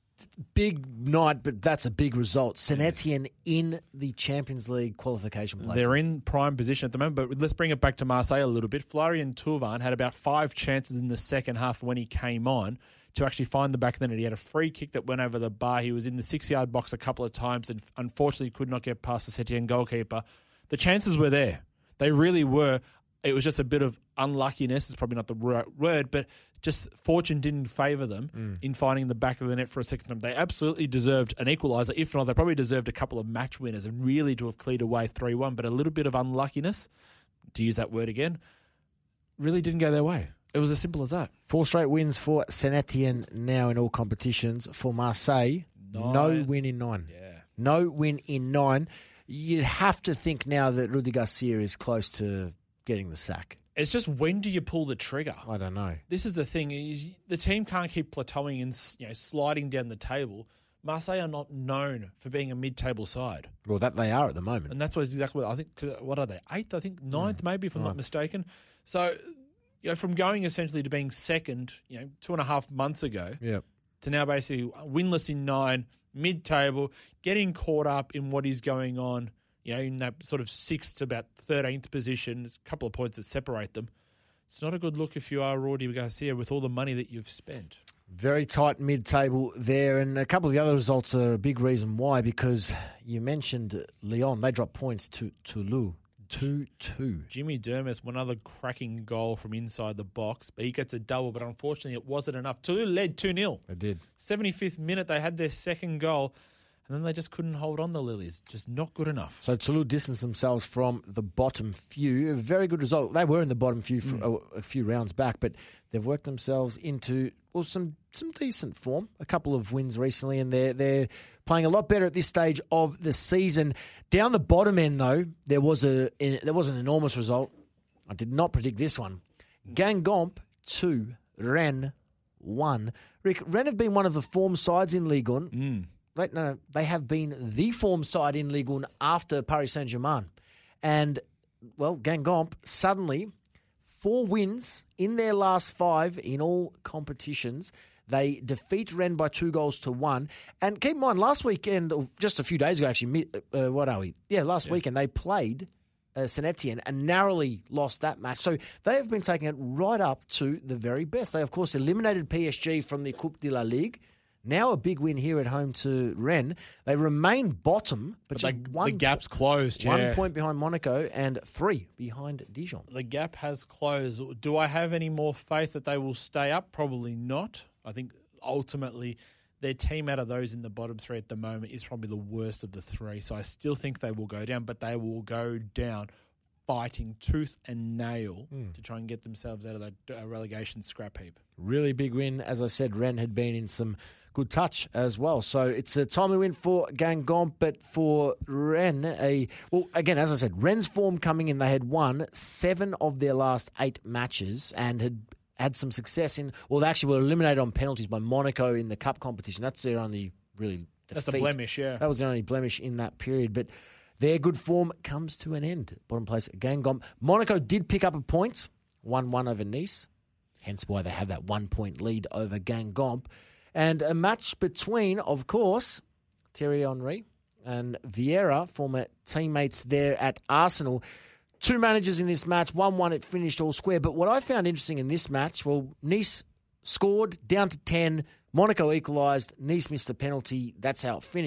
Big night, but that's a big result. Saint-Etienne in the Champions League qualification places. They're in prime position at the moment, but let's bring it back to Marseille a little bit. Florian Thauvin had about 5 chances in the second half when he came on to actually find the back of the net. He had a free kick that went over the bar. He was in the 6-yard box a couple of times and unfortunately could not get past the Saint-Etienne goalkeeper. The chances were there. They really were. It was just a bit of unluckiness. It's probably not the right word, but just fortune didn't favour them in finding the back of the net for a second time. They absolutely deserved an equaliser. If not, they probably deserved a couple of match winners and really to have cleared away 3-1. But a little bit of unluckiness, to use that word again, really didn't go their way. It was as simple as that. 4 straight wins for Saint-Etienne now in all competitions. For Marseille, no win in 9. Yeah. No win in 9. You'd have to think now that Rudi Garcia is close to getting the sack. It's just, when do you pull the trigger? I don't know. This is the thing: is the team can't keep plateauing and sliding down the table. Marseille are not known for being a mid-table side, Well, that they are at the moment. and that's what exactly what I think. What are they? 8th, I think 9th, maybe, if I'm not mistaken. So, from going essentially to being second, 2.5 months ago, Yeah. to now basically winless in 9, mid-table, getting caught up in what is going on. In that sort of 6th to about 13th position, there's a couple of points that separate them. It's not a good look if you are Rudi Garcia with all the money that you've spent. Very tight mid-table there, and a couple of the other results are a big reason why, because you mentioned Lyon. They dropped points to Toulouse, 2-2. Jimmy Dermis, one other cracking goal from inside the box, but he gets a double, but unfortunately it wasn't enough. Toulouse led 2-0. They did. 75th minute, they had their second goal, and then they just couldn't hold on, the Lilies. Just not good enough. So Toulouse distanced themselves from the bottom few. A very good result. They were in the bottom few for a few rounds back, but they've worked themselves into some decent form. A couple of wins recently, and they're playing a lot better at this stage of the season. Down the bottom end, though, there was an enormous result. I did not predict this one. Guingamp 2, Rennes 1. Rick, Rennes have been one of the form sides in Ligue 1. They have been the form side in Ligue 1 after Paris Saint-Germain. And, well, Guingamp suddenly 4 wins in their last 5 in all competitions. They defeat Rennes by 2-1. And keep in mind, last weekend, or just a few days ago actually, last weekend they played Saint-Etienne and narrowly lost that match. So they have been taking it right up to the very best. They, of course, eliminated PSG from the Coupe de la Ligue. Now a big win here at home to Rennes. They remain bottom, but just the gap's closed. 1 point behind Monaco and 3 behind Dijon. The gap has closed. Do I have any more faith that they will stay up? Probably not. I think ultimately their team out of those in the bottom 3 at the moment is probably the worst of the 3. So I still think they will go down, but they will go down fighting tooth and nail to try and get themselves out of that relegation scrap heap. Really big win. As I said, Rennes had been in some good touch as well. So it's a timely win for Guingamp, but for Rennes, again, as I said, Rennes' form coming in, they had won 7 of their last 8 matches and had some success in, they actually were eliminated on penalties by Monaco in the cup competition. That's their only really defeat. That's a blemish, yeah. That was their only blemish in that period, but their good form comes to an end. Bottom place, Guingamp. Monaco did pick up a point, 1-1 over Nice, hence why they have that 1-point lead over Guingamp. And a match between, of course, Thierry Henry and Vieira, former teammates there at Arsenal. 2 managers in this match, 1-1, it finished all square. But what I found interesting in this match, Nice scored down to 10, Monaco equalised, Nice missed a penalty, that's how it finished.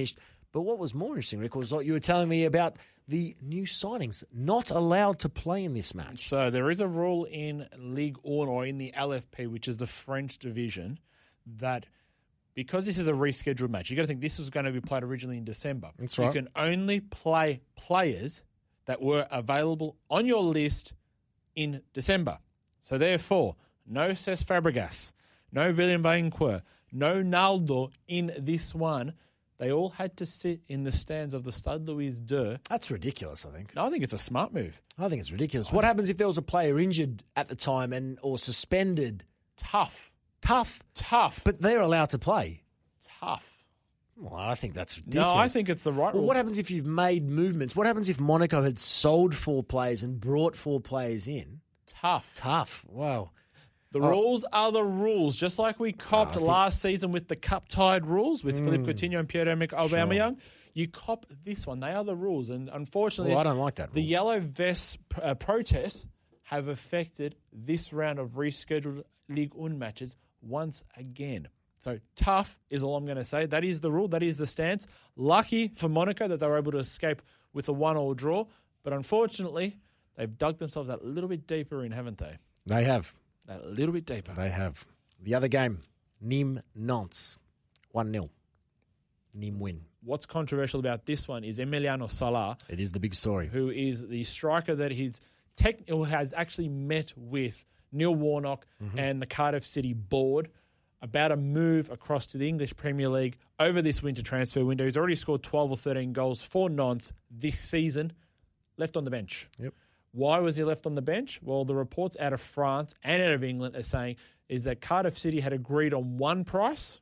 But what was more interesting, Rick, was what you were telling me about the new signings not allowed to play in this match. So there is a rule in Ligue 1 or in the LFP, which is the French division, that because this is a rescheduled match, you got to think this was going to be played originally in December. That's right. You can only play players that were available on your list in December. So therefore, no Cesc Fabregas, no William Vainqueur, no Naldo in this one. They all had to sit in the stands of the Stade Louis II. That's ridiculous, I think. No, I think it's a smart move. I think it's ridiculous. What happens if there was a player injured at the time or suspended? Tough. Tough. But they're allowed to play. Tough. Well, I think that's ridiculous. No, I think it's the right rule. Well, what happens if you've made movements? What happens if Monaco had sold 4 players and brought 4 players in? Tough. Wow. The rules are the rules, just like we copped last season with the cup-tied rules with Philippe Coutinho and Pierre-Emerick Aubameyang. You cop this one. They are the rules. And unfortunately, I don't like that rule. The yellow vest protests have affected this round of rescheduled Ligue 1 matches once again. So tough is all I'm going to say. That is the rule. That is the stance. Lucky for Monaco that they were able to escape with a 1-1 draw. But unfortunately, they've dug themselves a little bit deeper in, haven't they? They have. A little bit deeper. They have. The other game, Nîmes-Nantes, 1-0. Nîmes win. What's controversial about this one is Emiliano Sala. It is the big story. Who is the striker that has actually met with Neil Warnock and the Cardiff City board about a move across to the English Premier League over this winter transfer window. He's already scored 12 or 13 goals for Nantes this season, left on the bench. Yep. Why was he left on the bench? Well, the reports out of France and out of England are saying is that Cardiff City had agreed on one price.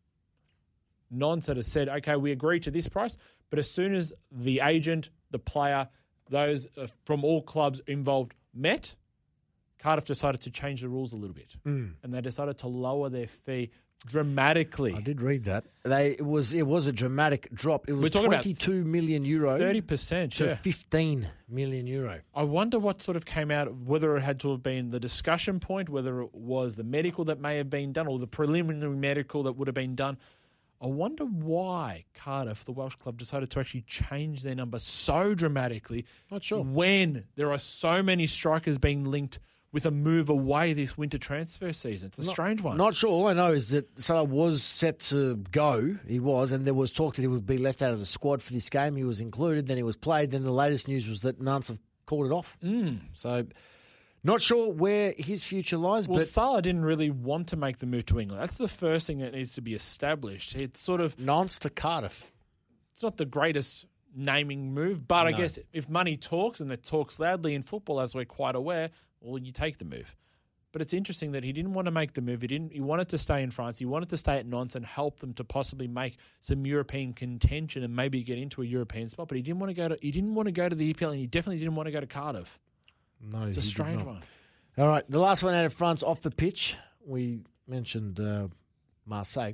Nantes had said, okay, we agree to this price. But as soon as the agent, the player, those from all clubs involved met, Cardiff decided to change the rules a little bit. And they decided to lower their fee dramatically. I did read that. It was a dramatic drop. It was 22 million euro. 30%, to 15 million euro. I wonder what sort of came out, whether it had to have been the discussion point, whether it was the medical that may have been done or the preliminary medical that would have been done. I wonder why Cardiff, the Welsh club, decided to actually change their number so dramatically. Not sure. When there are so many strikers being linked with a move away this winter transfer season. It's a strange one. Not sure. All I know is that Salah was set to go. He was, and there was talk that he would be left out of the squad for this game. He was included, then he was played. Then the latest news was that Nantes have called it off. So not sure where his future lies. Well, but Salah didn't really want to make the move to England. That's the first thing that needs to be established. It's sort of Nantes to Cardiff. It's not the greatest naming move, but I guess if money talks, and it talks loudly in football, as we're quite aware, well, you take the move. But it's interesting that he didn't want to make the move. He wanted to stay in France. He wanted to stay at Nantes and help them to possibly make some European contention and maybe get into a European spot. But he didn't want to go to. He didn't want to go to the EPL, and he definitely didn't want to go to Cardiff. No, it's a strange one. All right, the last one out of France off the pitch. We mentioned Marseille,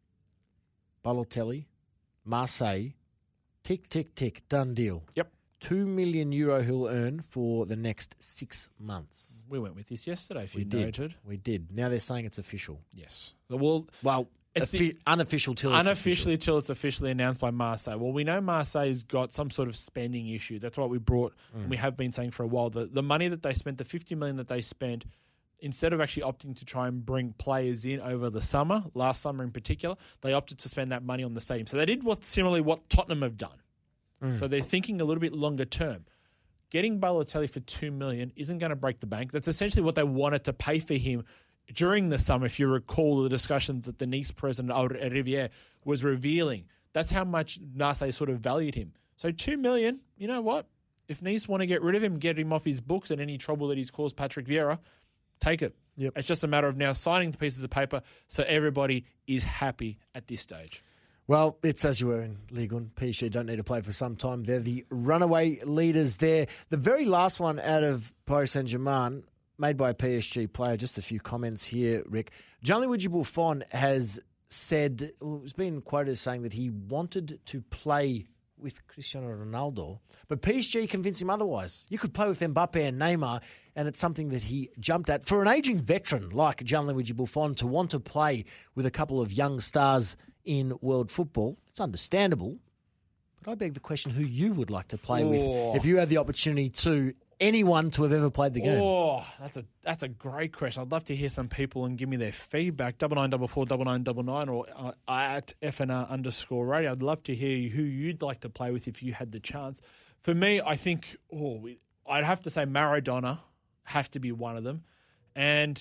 Balotelli, Marseille. Tick, tick, tick. Done deal. Yep. €2 million he'll earn for the next 6 months. We went with this yesterday, if you did. noted. We did. Now they're saying it's official. Yes. Well, unofficial till unofficially till it's officially announced by Marseille. Well, we know Marseille's got some sort of spending issue. That's what we brought, and we have been saying for a while. The money that they spent, the $50 million that they spent, instead of actually opting to try and bring players in over the summer, last summer in particular, they opted to spend that money on the stadium. So they did similarly what Tottenham have done. So they're thinking a little bit longer term. Getting Balotelli for $2 million isn't going to break the bank. That's essentially what they wanted to pay for him during the summer, if you recall the discussions that the Nice president, Rivière, was revealing. That's how much Marseille sort of valued him. So $2 million, you know what? If Nice want to get rid of him, get him off his books and any trouble that he's caused Patrick Vieira, take it. Yep. It's just a matter of now signing the pieces of paper so everybody is happy at this stage. Well, it's as you were in Ligue 1. PSG don't need to play for some time. They're the runaway leaders there. The very last one out of Paris Saint-Germain, made by a PSG player. Just a few comments here, Rick. Gianluigi Buffon has said, has been quoted as saying that he wanted to play with Cristiano Ronaldo, but PSG convinced him otherwise. You could play with Mbappe and Neymar, and it's something that he jumped at. For an aging veteran like Gianluigi Buffon to want to play with a couple of young stars in world football, it's understandable, Could I beg the question who you would like to play with if you had the opportunity to anyone to have ever played the game? Oh, that's a great question. I'd love to hear some people and give me their feedback. 99449999 or at FNR_radio. I'd love to hear who you'd like to play with if you had the chance. For me, I think I'd have to say Maradona have to be one of them. And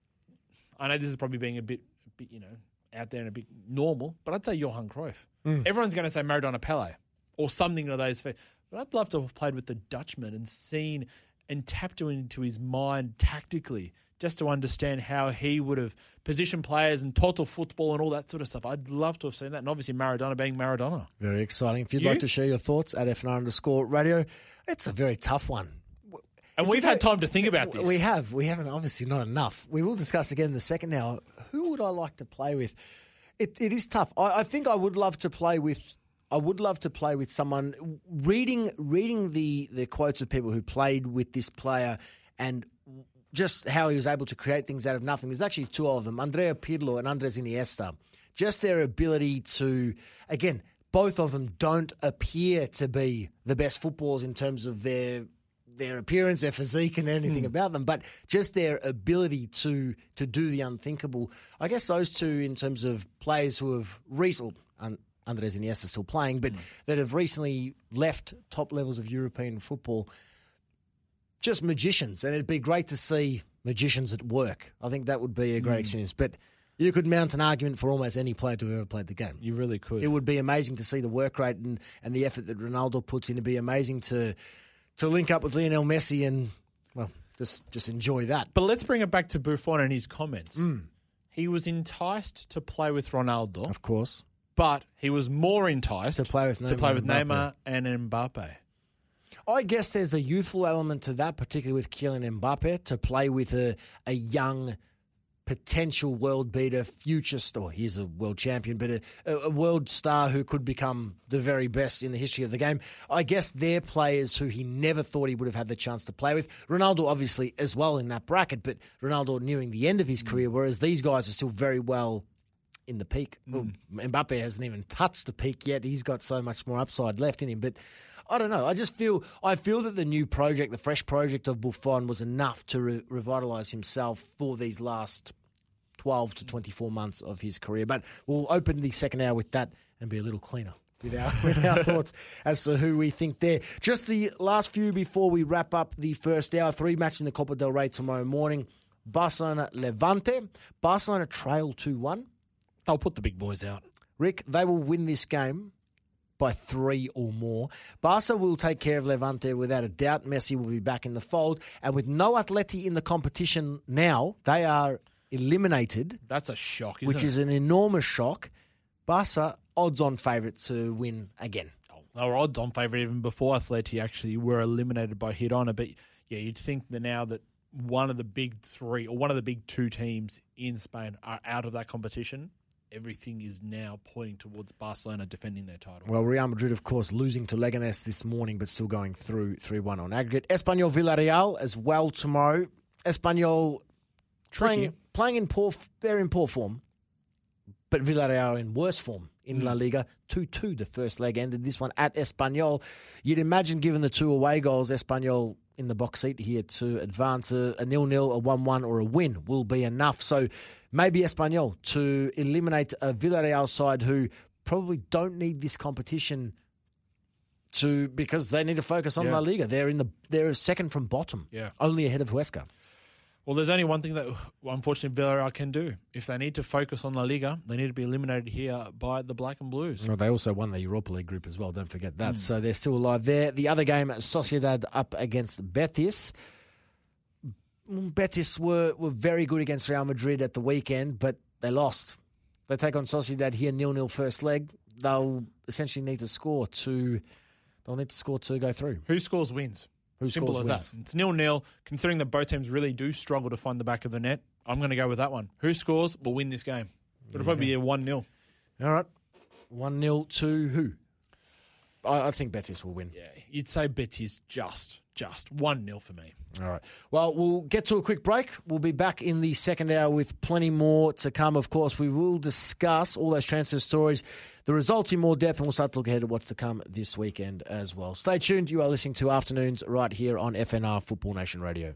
I know this is probably being a bit out there and a bit normal, but I'd say Johan Cruyff. Everyone's going to say Maradona Pele or something to those. But I'd love to have played with the Dutchman and seen and tapped into his mind tactically just to understand how he would have positioned players and total football and all that sort of stuff. I'd love to have seen that. And obviously Maradona being Maradona. Very exciting. If you'd like to share your thoughts at FNR_radio, it's a very tough one. And we've had time to think about this. We have. We haven't, obviously not enough. We will discuss again in the second hour. Who would I like to play with? It is tough. I think I would love to play with someone. Reading the quotes of people who played with this player and just how he was able to create things out of nothing. There's actually two of them, Andrea Pirlo and Andres Iniesta. Just their ability to, again, both of them don't appear to be the best footballers in terms of their appearance, their physique and anything about them, but just their ability to do the unthinkable. I guess those two in terms of players who have recently, Andres Iniesta still playing, but that have recently left top levels of European football, just magicians. And it'd be great to see magicians at work. I think that would be a great experience. But you could mount an argument for almost any player to have ever played the game. You really could. It would be amazing to see the work rate and the effort that Ronaldo puts in. It'd be amazing to link up with Lionel Messi and, well, just enjoy that. But let's bring it back to Buffon and his comments. He was enticed to play with Ronaldo. Of course. But he was more enticed to play with Neymar and Mbappe. I guess there's the youthful element to that, particularly with Kylian Mbappe, to play with a young potential world beater, future star. He's a world champion, but a world star who could become the very best in the history of the game. I guess they're players who he never thought he would have had the chance to play with. Ronaldo, obviously, as well in that bracket, but Ronaldo nearing the end of his career, whereas these guys are still very well in the peak. Well, Mbappe hasn't even touched the peak yet. He's got so much more upside left in him, but I don't know. I feel that the new project, the fresh project of Buffon was enough to revitalise himself for these last 12 to 24 months of his career. But we'll open the second hour with that and be a little cleaner with our thoughts as to who we think there. Just the last few before we wrap up the first hour. 3 matches in the Copa del Rey tomorrow morning. Barcelona-Levante. Barcelona trail 2-1. They'll put the big boys out. Rick, they will win this game by 3 or more. Barca will take care of Levante without a doubt. Messi will be back in the fold. And with no Atleti in the competition now, they are eliminated. That's a shock, which is an enormous shock. Barca, odds-on favourite to win again. They were odds-on favourite even before Atleti actually were eliminated by Girona. But, yeah, you'd think that now that one of the big 3 or one of the big 2 teams in Spain are out of that competition, everything is now pointing towards Barcelona defending their title. Well, Real Madrid, of course, losing to Leganés this morning, but still going through 3-1 on aggregate. Espanyol Villarreal as well tomorrow. Espanyol playing in they're in poor form, but Villarreal in worse form in La Liga. 2-2 the first leg ended. This one at Espanyol. You'd imagine, given the 2 away goals, Espanyol in the box seat here to advance. A 0-0, a 1-1 or a win will be enough. So maybe Espanyol to eliminate a Villarreal side who probably don't need this competition because they need to focus on La Liga. They're second from bottom, only ahead of Huesca. Well, there's only one thing that, unfortunately, Villarreal can do. If they need to focus on La Liga, they need to be eliminated here by the Black and Blues. Well, they also won the Europa League group as well, don't forget that. So they're still alive there. The other game, Sociedad up against Betis. Betis were very good against Real Madrid at the weekend, but they lost. They take on Sociedad here, 0-0 first leg. They'll essentially need to score to go through. Who scores wins? Simple as that. It's 0-0. Considering that both teams really do struggle to find the back of the net, I'm going to go with that one. Who scores will win this game. It'll probably be a 1-0. All right. 1-0 to who? I think Betis will win. Yeah, you'd say Betis just. just 1-0 for me. All right. Well, we'll get to a quick break. We'll be back in the second hour with plenty more to come. Of course, we will discuss all those transfer stories, the results in more depth, and we'll start to look ahead at what's to come this weekend as well. Stay tuned. You are listening to Afternoons right here on FNR Football Nation Radio.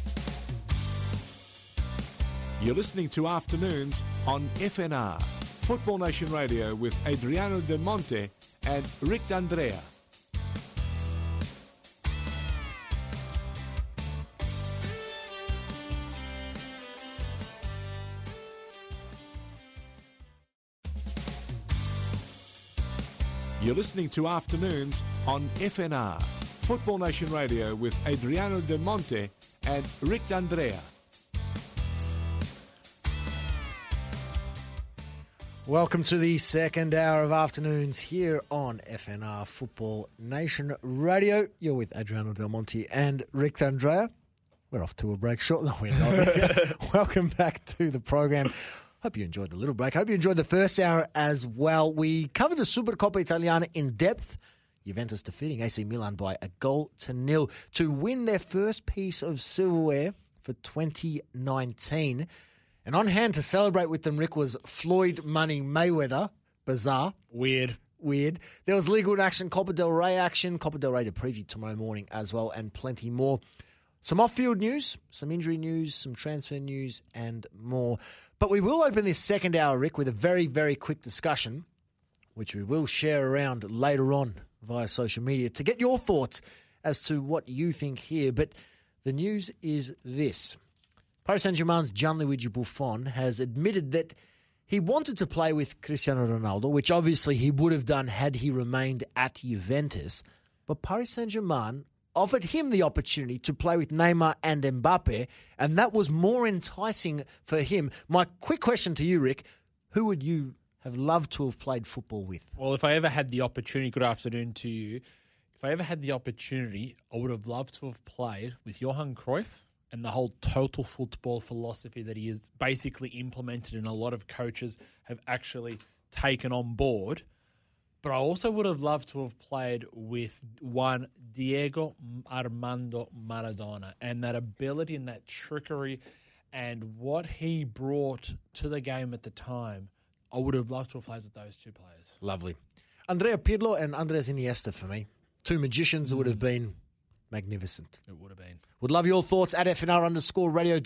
You're listening to Afternoons on FNR, Football Nation Radio with Adriano Del Monte and Rick D'Andrea. You're listening to Afternoons on FNR, Football Nation Radio with Adriano Del Monte and Rick D'Andrea. Welcome to the second hour of Afternoons here on FNR Football Nation Radio. You're with Adriano Del Monte and Rick D'Andrea. We're off to a break shortly. No, we're not. Welcome back to the program. Hope you enjoyed the little break. Hope you enjoyed the first hour as well. We covered the Supercoppa Italiana in depth. Juventus defeating AC Milan by 1-0 to win their first piece of silverware for 2019. And on hand to celebrate with them, Rick, was Floyd Money Mayweather. Bizarre. Weird. There was legal action, Copa del Rey action, Copa del Rey to preview tomorrow morning as well, and plenty more. Some off-field news, some injury news, some transfer news, and more. But we will open this second hour, Rick, with a very, very quick discussion, which we will share around later on via social media to get your thoughts as to what you think here. But the news is this. Paris Saint-Germain's Gianluigi Buffon has admitted that he wanted to play with Cristiano Ronaldo, which obviously he would have done had he remained at Juventus. But Paris Saint-Germain offered him the opportunity to play with Neymar and Mbappe, and that was more enticing for him. My quick question to you, Rick, who would you have loved to have played football with? Well, if I ever had the opportunity, good afternoon to you. If I ever had the opportunity, I would have loved to have played with Johan Cruyff and the whole total football philosophy that he has basically implemented and a lot of coaches have actually taken on board. But I also would have loved to have played with one Diego Armando Maradona, and that ability and that trickery and what he brought to the game at the time. I would have loved to have played with those two players. Lovely. Andrea Pirlo and Andres Iniesta for me. Two magicians that would have been magnificent. It would have been. Would love your thoughts at FNR_radio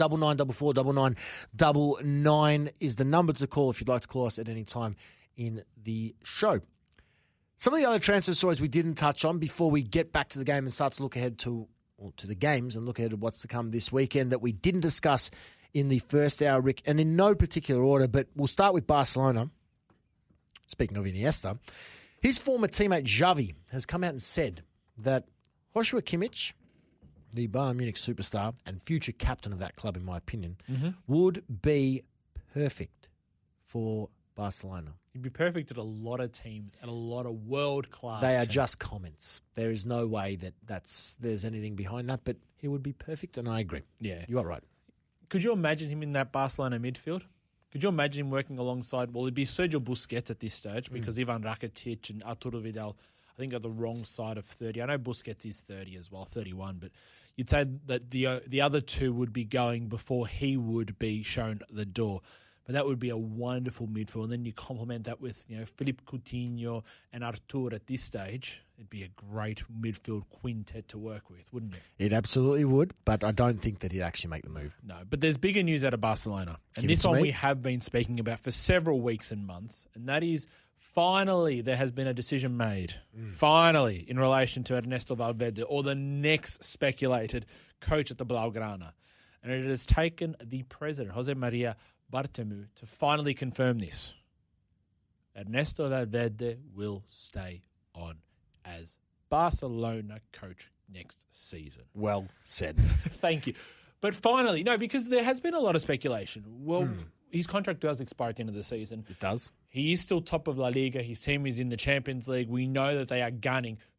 99449999 is the number to call if you'd like to call us at any time in the show. Some of the other transfer stories we didn't touch on before we get back to the game and start to look ahead to the games and look ahead at what's to come this weekend that we didn't discuss in the first hour, Rick, and in no particular order, but we'll start with Barcelona. Speaking of Iniesta, his former teammate Xavi has come out and said that Joshua Kimmich, the Bayern Munich superstar and future captain of that club, in my opinion, would be perfect for Barcelona. He'd be perfect at a lot of teams, at a lot of world-class They are teams. just comments. There is no way that there's anything behind that, but he would be perfect, and I agree. Yeah. You are right. Could you imagine him in that Barcelona midfield? Could you imagine him working alongside, well, it'd be Sergio Busquets at this stage because Ivan Rakitic and Arturo Vidal, I think, are the wrong side of 30. I know Busquets is 30 as well, 31, but you'd say that the other two would be going before he would be shown the door. But that would be a wonderful midfield. And then you complement that with, Philippe Coutinho and Artur at this stage. It'd be a great midfield quintet to work with, wouldn't it? It absolutely would, but I don't think that he'd actually make the move. No, but there's bigger news out of Barcelona. And Give it this to one me. we have been speaking about for several weeks and months. And that is, finally, there has been a decision made. Finally, in relation to Ernesto Valverde, or the next speculated coach at the Blaugrana. And it has taken the president, Jose Maria Bartomeu, to finally confirm this. Ernesto Valverde will stay on as Barcelona coach next season. Well said. Thank you. But finally, no, because there has been a lot of speculation. Well, his contract does expire at the end of the season. It does. He is still top of La Liga. His team is in the Champions League. We know that they are gunning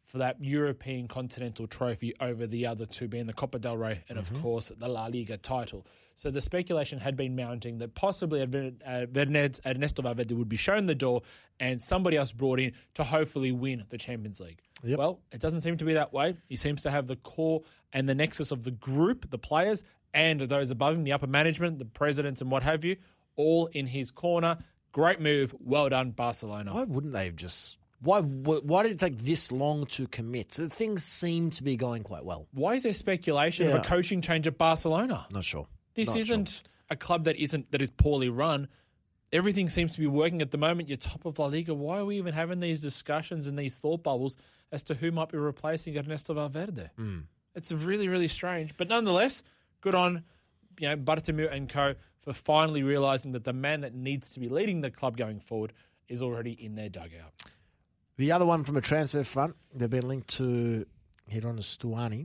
for that European Continental Trophy over the other two, being the Copa del Rey and, of course, the La Liga title. So the speculation had been mounting that possibly Ernesto Valverde would be shown the door and somebody else brought in to hopefully win the Champions League. Yep. Well, it doesn't seem to be that way. He seems to have the core and the nexus of the group, the players, and those above him, the upper management, the presidents and what have you, all in his corner. Great move. Well done, Barcelona. Why wouldn't they have just... Why did it take this long to commit? So things seem to be going quite well. Why is there speculation of a coaching change at Barcelona? Not sure. This isn't a club that is poorly run. Everything seems to be working at the moment. You're top of La Liga. Why are we even having these discussions and these thought bubbles as to who might be replacing Ernesto Valverde? It's really, really strange. But nonetheless, good on Bartomeu and co for finally realising that the man that needs to be leading the club going forward is already in their dugout. The other one from a transfer front, they've been linked to Hernan Stuani.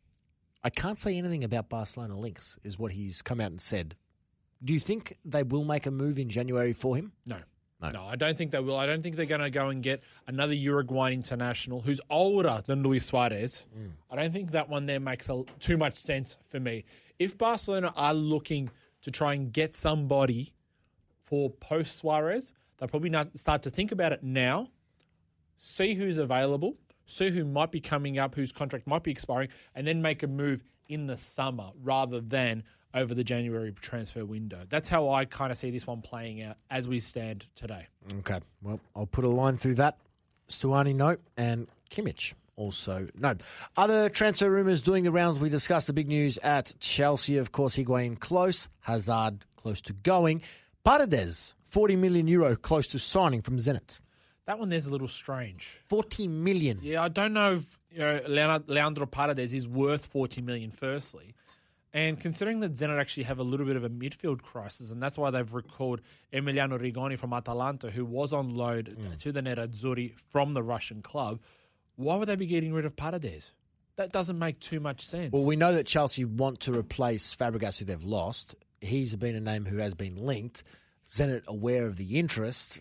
I can't say anything about Barcelona links, is what he's come out and said. Do you think they will make a move in January for him? No, I don't think they will. I don't think they're going to go and get another Uruguayan international who's older than Luis Suarez. I don't think that one there makes too much sense for me. If Barcelona are looking to try and get somebody for post-Suarez, they'll probably not start to think about it now, see who's available, see who might be coming up, whose contract might be expiring, and then make a move in the summer rather than over the January transfer window. That's how I kind of see this one playing out as we stand today. Okay, well, I'll put a line through that. Stuani, no, and Kimmich also no. Other transfer rumours doing the rounds. We discussed the big news at Chelsea, of course, Higuain close, Hazard close to going, Paredes, 40 million euro close to signing from Zenit. That one there's a little strange. 40 million. Yeah, I don't know if Leandro Paredes is worth 40 million firstly. And considering that Zenit actually have a little bit of a midfield crisis, and that's why they've recalled Emiliano Rigoni from Atalanta, who was on loan to the Nerazzurri from the Russian club, why would they be getting rid of Paredes? That doesn't make too much sense. Well, we know that Chelsea want to replace Fabregas, who they've lost. He's been a name who has been linked. Zenit aware of the interest.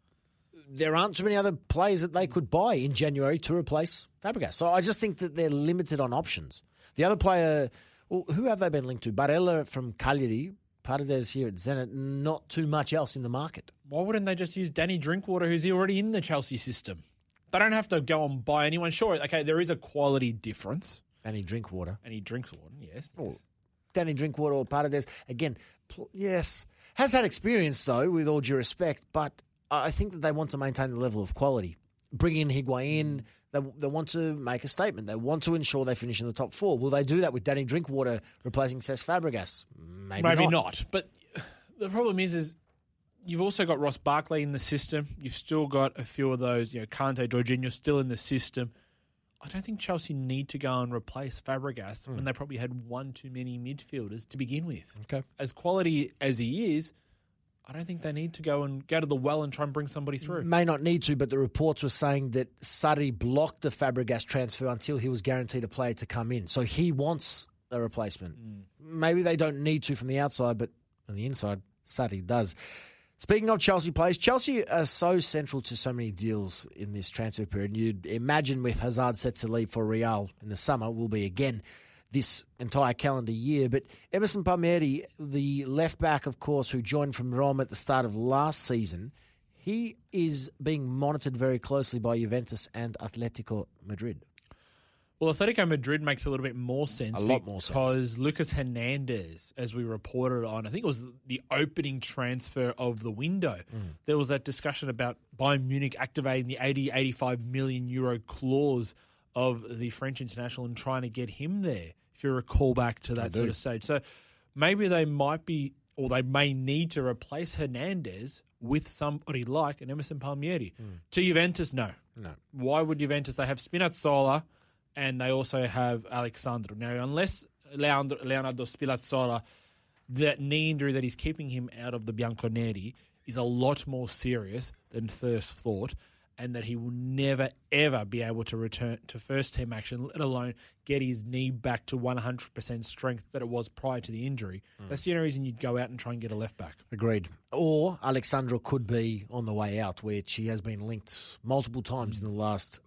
There aren't too many other players that they could buy in January to replace Fabregas. So I just think that they're limited on options. The other player, well, who have they been linked to? Barella from Cagliari, Paredes here at Zenit, not too much else in the market. Why wouldn't they just use Danny Drinkwater, who's already in the Chelsea system? They don't have to go and buy anyone. Sure, okay, there is a quality difference. Danny Drinkwater. And he drinks water, yes. Oh, Danny Drinkwater or Paredes, again, yes. Has had experience, though, with all due respect, but I think that they want to maintain the level of quality. Bring in Higuain, they want to make a statement. They want to ensure they finish in the top four. Will they do that with Danny Drinkwater replacing Cesc Fabregas? Maybe not. But the problem is you've also got Ross Barkley in the system. You've still got a few of those, Kante, Jorginho still in the system. I don't think Chelsea need to go and replace Fabregas when they probably had one too many midfielders to begin with. Okay. As quality as he is, I don't think they need to go to the well and try and bring somebody through. May not need to, but the reports were saying that Sarri blocked the Fabregas transfer until he was guaranteed a player to come in. So he wants a replacement. Maybe they don't need to from the outside, but on the inside, Sarri does. Speaking of Chelsea players, Chelsea are so central to so many deals in this transfer period. You'd imagine with Hazard set to leave for Real in the summer, will be again this entire calendar year. But Emerson Palmieri, the left-back, of course, who joined from Rome at the start of last season, he is being monitored very closely by Juventus and Atletico Madrid. Well, Atletico Madrid makes a little bit more sense. A lot more sense. Because Lucas Hernandez, as we reported on, I think it was the opening transfer of the window, there was that discussion about Bayern Munich activating the 85 million euro clause of the French international and trying to get him there, if you recall back to that sort of stage. So maybe they might be, or they may need to replace Hernandez with somebody like an Emerson Palmieri. To Juventus, no. Why would Juventus? They have Spinazzola, and they also have Alexandro. Now, unless Leonardo Spinazzola, that knee injury that is keeping him out of the Bianconeri is a lot more serious than first thought, and that he will never, ever be able to return to first-team action, let alone get his knee back to 100% strength that it was prior to the injury. That's the only reason you'd go out and try and get a left-back. Agreed. Or Alexandro could be on the way out, which he has been linked multiple times in the last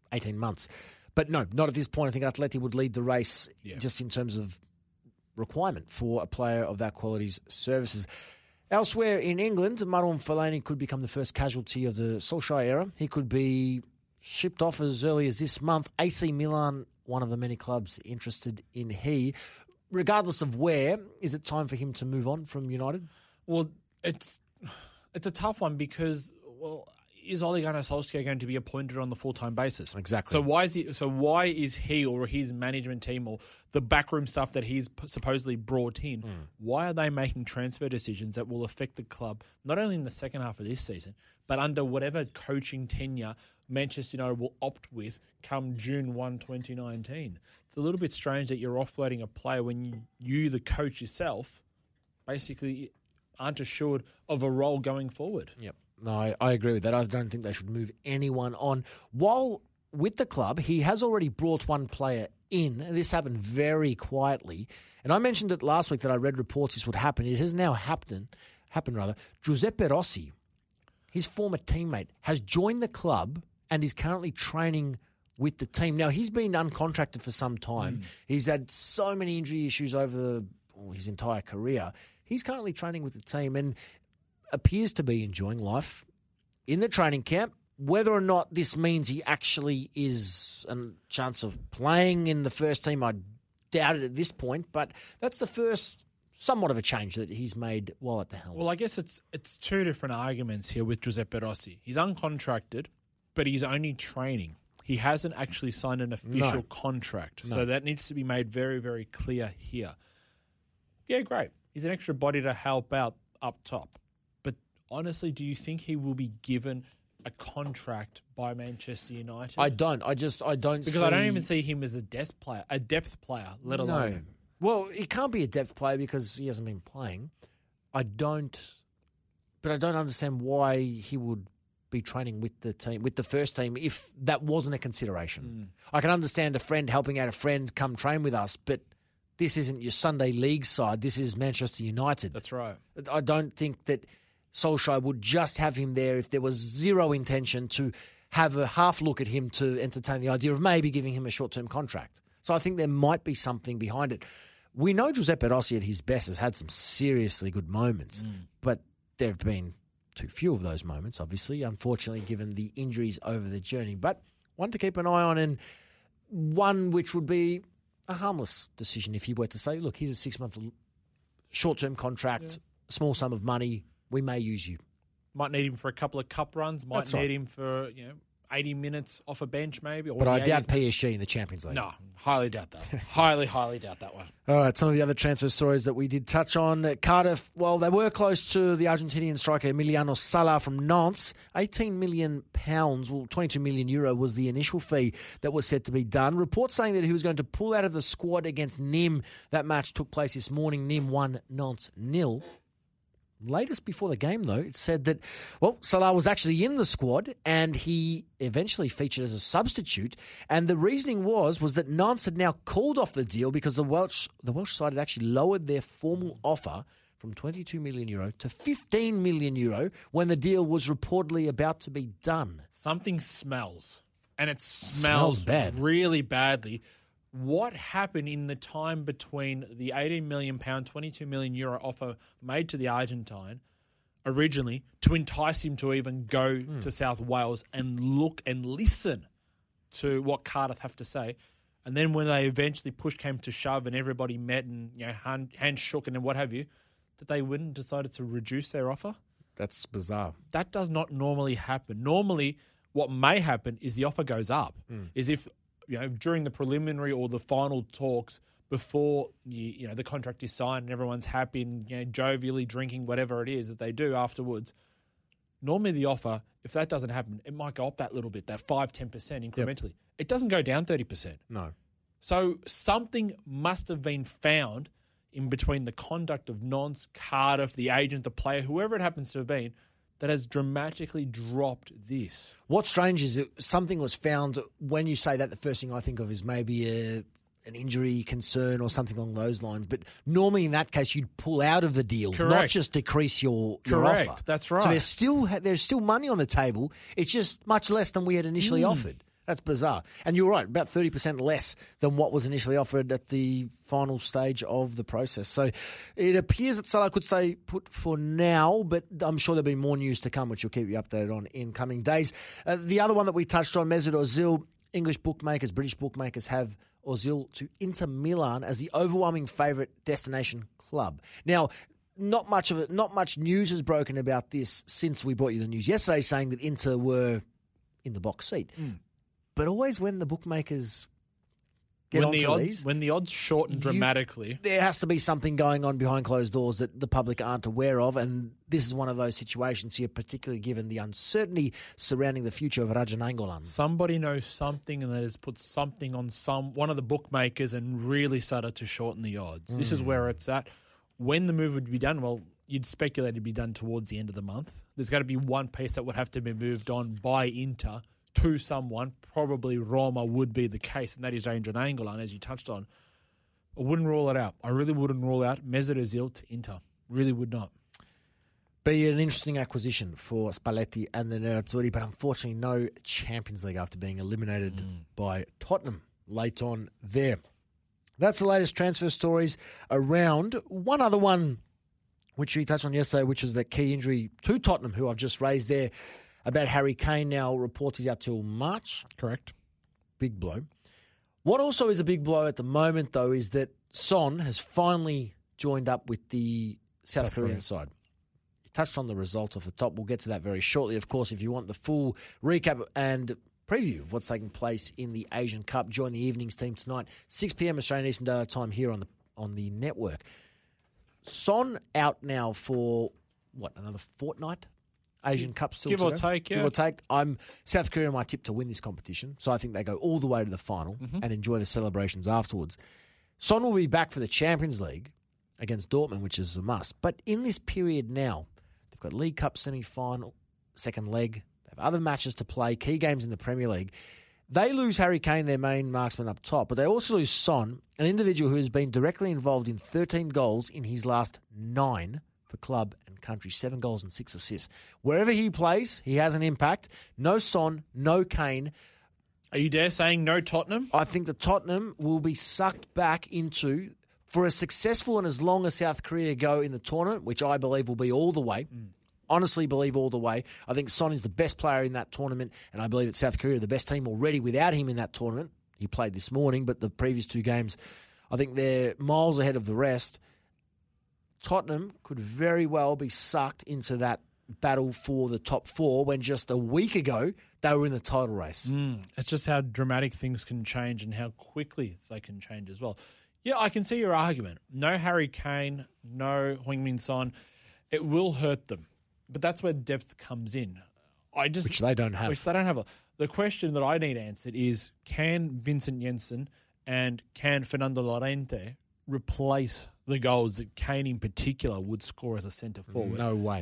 18 months. But no, not at this point. I think Atleti would lead the race just in terms of requirement for a player of that quality's services. Elsewhere in England, Marouane Fellaini could become the first casualty of the Solskjaer era. He could be shipped off as early as this month. AC Milan, one of the many clubs interested in he. Regardless of where, is it time for him to move on from United? Well, it's a tough one because, is Ole Gunnar Solskjaer going to be appointed on the full-time basis? Exactly. So why is he or his management team or the backroom stuff that he's supposedly brought in, why are they making transfer decisions that will affect the club not only in the second half of this season, but under whatever coaching tenure Manchester United will opt with come June 1, 2019? It's a little bit strange that you're offloading a player when you the coach yourself, basically aren't assured of a role going forward. Yep. No, I agree with that. I don't think they should move anyone on. While with the club, he has already brought one player in. This happened very quietly. And I mentioned it last week that I read reports this would happen. It has now happened. Giuseppe Rossi, his former teammate, has joined the club and is currently training with the team. Now, he's been uncontracted for some time. He's had so many injury issues over his entire career. He's currently training with the team and appears to be enjoying life in the training camp. Whether or not this means he actually is a chance of playing in the first team, I doubt it at this point, but that's the first somewhat of a change that he's made while at the helm. Well, I guess it's two different arguments here with Giuseppe Rossi. He's uncontracted, but he's only training. He hasn't actually signed an official contract. So that needs to be made very, very clear here. Yeah, great. He's an extra body to help out up top. But honestly, do you think he will be given a contract by Manchester United? I don't. I don't because I don't even see him as a depth player, let alone. No. Well, he can't be a depth player because he hasn't been playing. I don't understand why he would be training with the team, with the first team, if that wasn't a consideration. I can understand a friend helping out a friend come train with us, but this isn't your Sunday league side. This is Manchester United. That's right. I don't think that Solskjaer would just have him there if there was zero intention to have a half look at him to entertain the idea of maybe giving him a short-term contract. So I think there might be something behind it. We know Giuseppe Rossi at his best has had some seriously good moments, but there have been too few of those moments, obviously, unfortunately, given the injuries over the journey. But one to keep an eye on, and one which would be a harmless decision if you were to say, look, here's a 6-month short-term contract, small sum of money, we may use you. Might need him for a couple of cup runs, might need him for 80 minutes off a bench maybe. Or but I doubt PSG in the Champions League. No, highly doubt that. highly doubt that one. All right, some of the other transfer stories that we did touch on. Cardiff, well, they were close to the Argentinian striker Emiliano Sala from Nantes. £18 million, well, €22 million was the initial fee that was said to be done. Reports saying that he was going to pull out of the squad against Nîmes. That match took place this morning. Nîmes won, Nantes 0. Latest before the game, though, it said that, well, Salah was actually in the squad and he eventually featured as a substitute. And the reasoning was that Nantes had now called off the deal because the Welsh side had actually lowered their formal offer from €22 million to €15 million when the deal was reportedly about to be done. Something smells. And it smells bad. Really badly. What happened in the time between the £18 million, €22 million offer made to the Argentine originally to entice him to even go to South Wales and look and listen to what Cardiff have to say? And then when they eventually push came to shove and everybody met and hands shook and what have you, that they went and decided to reduce their offer? That's bizarre. That does not normally happen. Normally, what may happen is the offer goes up. Is if during the preliminary or the final talks before the contract is signed and everyone's happy and jovially drinking whatever it is that they do afterwards. Normally the offer, if that doesn't happen, it might go up that little bit, that 5-10% incrementally. Yep. It doesn't go down 30%. No. So something must have been found in between the conduct of Nantes, Cardiff, the agent, the player, whoever it happens to have been, that has dramatically dropped this. What's strange is that something was found. When you say that, the first thing I think of is maybe an injury concern or something along those lines. But normally in that case, you'd pull out of the deal, not just decrease your offer. That's right. So there's still money on the table. It's just much less than we had initially offered. That's bizarre. And you're right, about 30% less than what was initially offered at the final stage of the process. So it appears that Salah could stay put for now, but I'm sure there'll be more news to come, which we'll keep you updated on in coming days. The other one that we touched on, Mesut Ozil, English bookmakers, British bookmakers have Ozil to Inter Milan as the overwhelming favourite destination club. Now, not much news has broken about this since we brought you the news yesterday, saying that Inter were in the box seat. But always when the bookmakers get onto these, when the odds shorten dramatically, there has to be something going on behind closed doors that the public aren't aware of, and this is one of those situations here, particularly given the uncertainty surrounding the future of Raja Nainggolan. Somebody knows something and that has put something on one of the bookmakers and really started to shorten the odds. This is where it's at. When the move would be done, well, you'd speculate it'd be done towards the end of the month. There's got to be one piece that would have to be moved on by Inter to someone. Probably Roma would be the case, and that is Raja Nainggolan, as you touched on. I wouldn't rule it out. I really wouldn't rule out Mesut Ozil to Inter. Really would not. Be an interesting acquisition for Spalletti and the Nerazzurri, but unfortunately no Champions League after being eliminated by Tottenham late on there. That's the latest transfer stories around. One other one, which we touched on yesterday, which was the key injury to Tottenham, who I've just raised there, about Harry Kane. Now reports he's out till March. Correct. Big blow. What also is a big blow at the moment, though, is that Son has finally joined up with the South Korean side. You touched on the results off the top. We'll get to that very shortly. Of course, if you want the full recap and preview of what's taking place in the Asian Cup, join the evenings team tonight, 6 p.m. Australian Eastern Daylight Time here on the network. Son out now for, another fortnight? Asian Cup still Give to or go. take, yeah. Give or take. South Korea my tip to win this competition, so I think they go all the way to the final and enjoy the celebrations afterwards. Son will be back for the Champions League against Dortmund, which is a must. But in this period now, they've got League Cup semi-final, second leg. They have other matches to play, key games in the Premier League. They lose Harry Kane, their main marksman up top, but they also lose Son, an individual who has been directly involved in 13 goals in his last 9 for club and country, 7 goals and 6 assists. Wherever he plays, he has an impact. No Son, no Kane. Are you dare saying no Tottenham? I think that Tottenham will be sucked back into, for as successful and as long as South Korea go in the tournament, which I believe will be all the way, honestly believe all the way. I think Son is the best player in that tournament, and I believe that South Korea are the best team already without him in that tournament. He played this morning, but the previous 2 games, I think they're miles ahead of the rest. Tottenham could very well be sucked into that battle for the top 4 when just a week ago they were in the title race. It's just how dramatic things can change and how quickly they can change as well. Yeah, I can see your argument. No Harry Kane, no Heung-min Son. It will hurt them. But that's where depth comes in. Which they don't have. The question that I need answered is, can Vincent Janssen and can Fernando Llorente replace the goals that Kane in particular would score as a centre forward? No way.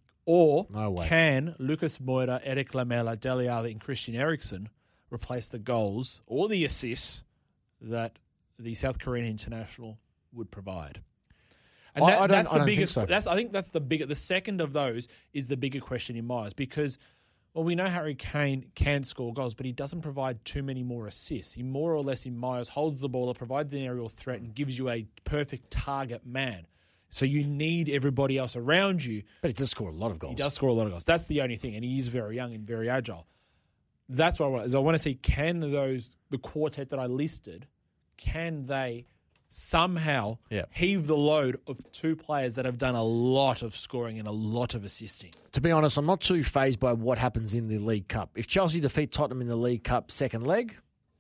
No way. Can Lucas Moura, Eric Lamela, Dele Alli and Christian Eriksen replace the goals or the assists that the South Korean international would provide? And I don't think so. I think that's the bigger. The second of those is the bigger question in my eyes because, well, we know Harry Kane can score goals, but he doesn't provide too many more assists. He more or less, in my eyes, holds the ball, provides an aerial threat, and gives you a perfect target man. So you need everybody else around you. But he does score a lot of goals. He does score a lot of goals. That's the only thing, and he is very young and very agile. That's what I want. Is I want to see, can the quartet that I listed, can they somehow heave the load of 2 players that have done a lot of scoring and a lot of assisting? To be honest, I'm not too fazed by what happens in the League Cup. If Chelsea defeat Tottenham in the League Cup second leg,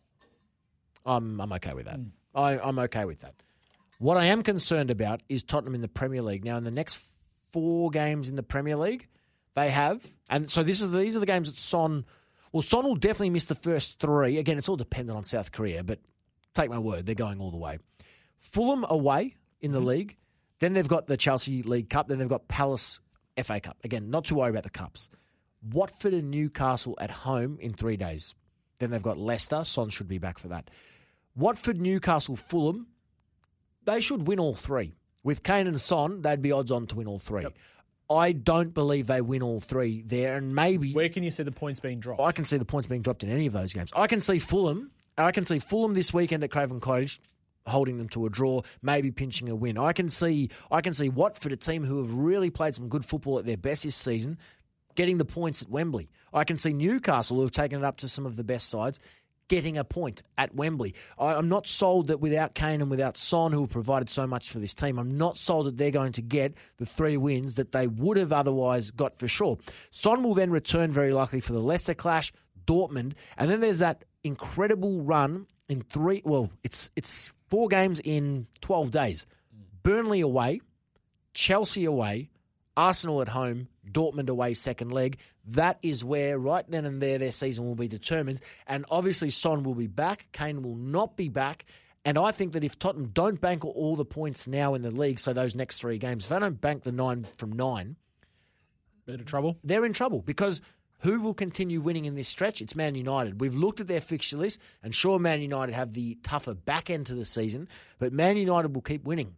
I'm okay with that. I'm okay with that. What I am concerned about is Tottenham in the Premier League. Now, in the next 4 games in the Premier League, they have, and so these are the games that Son will definitely miss the first 3. Again, it's all dependent on South Korea, but take my word, they're going all the way. Fulham away in the league. Then they've got the Chelsea League Cup. Then they've got Palace FA Cup. Again, not to worry about the cups. Watford and Newcastle at home in 3 days. Then they've got Leicester. Son should be back for that. Watford, Newcastle, Fulham. They should win all 3. With Kane and Son, they'd be odds on to win all 3. Yep. I don't believe they win all three there, and maybe Where can you see the points being dropped? I can see the points being dropped in any of those games. I can see Fulham this weekend at Craven Cottage holding them to a draw, maybe pinching a win. I can see Watford, a team who have really played some good football at their best this season, getting the points at Wembley. I can see Newcastle, who have taken it up to some of the best sides, getting a point at Wembley. I'm not sold that without Kane and without Son, who have provided so much for this team, I'm not sold that they're going to get the 3 wins that they would have otherwise got for sure. Son will then return very likely for the Leicester clash, Dortmund, and then there's that incredible run in it's 4 games in 12 days. Burnley away, Chelsea away, Arsenal at home, Dortmund away second leg. That is where right then and there their season will be determined. And obviously Son will be back. Kane will not be back. And I think that if Tottenham don't bank all the points now in the league, so those next 3 games, if they don't bank the 9 from 9, Bit of trouble. they're in trouble because who will continue winning in this stretch? It's Man United. We've looked at their fixture list, and sure, Man United have the tougher back end to the season, but Man United will keep winning.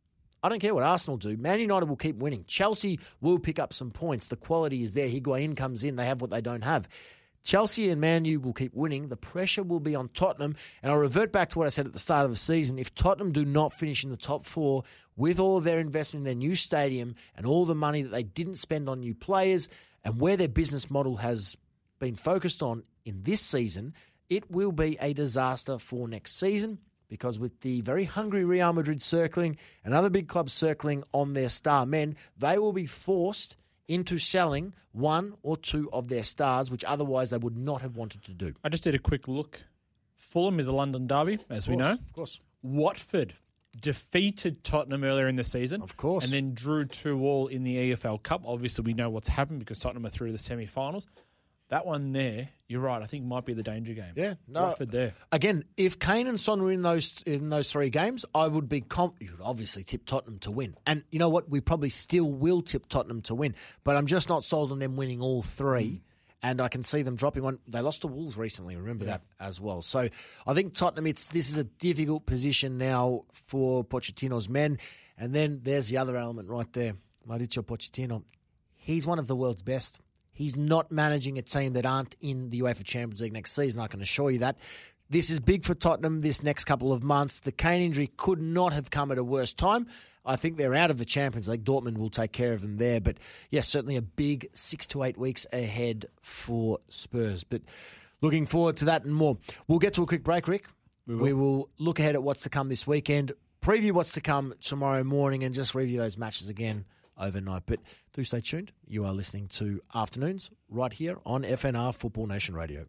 I don't care what Arsenal do. Man United will keep winning. Chelsea will pick up some points. The quality is there. Higuain comes in. They have what they don't have. Chelsea and Man U will keep winning. The pressure will be on Tottenham. And I'll revert back to what I said at the start of the season. If Tottenham do not finish in the top 4 with all of their investment in their new stadium and all the money that they didn't spend on new players and where their business model has been focused on in this season, it will be a disaster for next season. Because with the very hungry Real Madrid circling and other big clubs circling on their star men, they will be forced into selling 1 or 2 of their stars, which otherwise they would not have wanted to do. I just did a quick look. Fulham is a London derby, as we know. Of course. Watford defeated Tottenham earlier in the season. Of course. And then drew 2-2 in the EFL Cup. Obviously, we know what's happened because Tottenham are through to the semi-finals. That one there, you're right, I think might be the danger game. Yeah, no. Watford there. Again, if Kane and Son were in those 3 games, I would be you would obviously tip Tottenham to win. And you know what? We probably still will tip Tottenham to win. But I'm just not sold on them winning all 3. And I can see them dropping one. They lost to Wolves recently, remember that as well. So I think Tottenham, this is a difficult position now for Pochettino's men. And then there's the other element right there. Mauricio Pochettino, he's one of the world's best. He's not managing a team that aren't in the UEFA Champions League next season, I can assure you that. This is big for Tottenham this next couple of months. The Kane injury could not have come at a worse time. I think they're out of the Champions League. Dortmund will take care of them there. But, yes, certainly a big 6 to 8 weeks ahead for Spurs. But looking forward to that and more. We'll get to a quick break, Rick. We will look ahead at what's to come this weekend, preview what's to come tomorrow morning, and just review those matches again overnight. But do stay tuned. You are listening to Afternoons right here on FNR Football Nation Radio.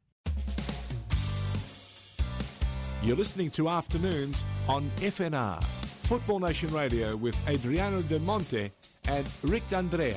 You're listening to Afternoons on FNR Football Nation Radio with Adriano Del Monte and Rick D'Andrea.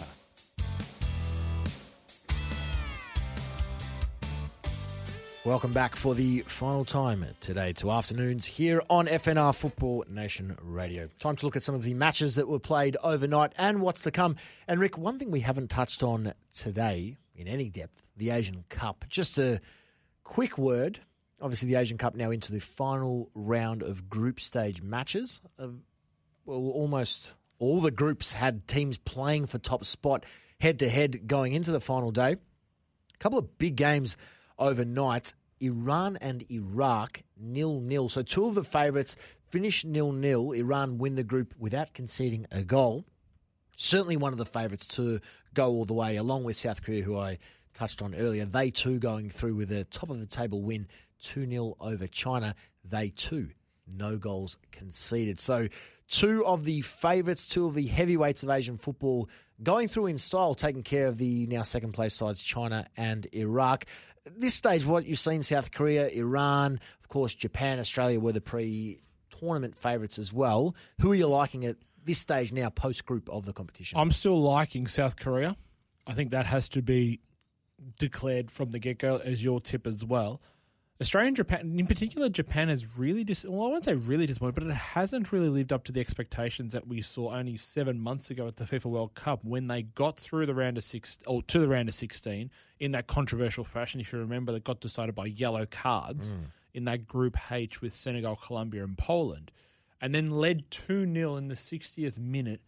Welcome back for the final time today to Afternoons here on FNR Football Nation Radio. Time to look at some of the matches that were played overnight and what's to come. And Rick, one thing we haven't touched on today in any depth, the Asian Cup. Just a quick word. Obviously, the Asian Cup now into the final round of group stage matches. Almost all the groups had teams playing for top spot head-to-head going into the final day. A couple of big games overnight. Iran and Iraq 0-0. So 2 of the favourites finish 0-0. Iran win the group without conceding a goal. Certainly one of the favourites to go all the way, along with South Korea, who I touched on earlier. They too going through with a top-of-the-table win, 2-0 over China. They too, no goals conceded. So 2 of the favourites, 2 of the heavyweights of Asian football going through in style, taking care of the now second-place sides, China and Iraq. At this stage, what you've seen, South Korea, Iran, of course, Japan, Australia were the pre-tournament favourites as well. Who are you liking at this stage now, post-group of the competition? I'm still liking South Korea. I think that has to be declared from the get-go as your tip as well. Australia and Japan, in particular, Japan has really, I won't say really disappointed, but it hasn't really lived up to the expectations that we saw only 7 months ago at the FIFA World Cup when they got through the round of to the round of 16 in that controversial fashion. If you remember, that got decided by yellow cards in that Group H with Senegal, Colombia, and Poland, and then led 2-0 in the 60th minute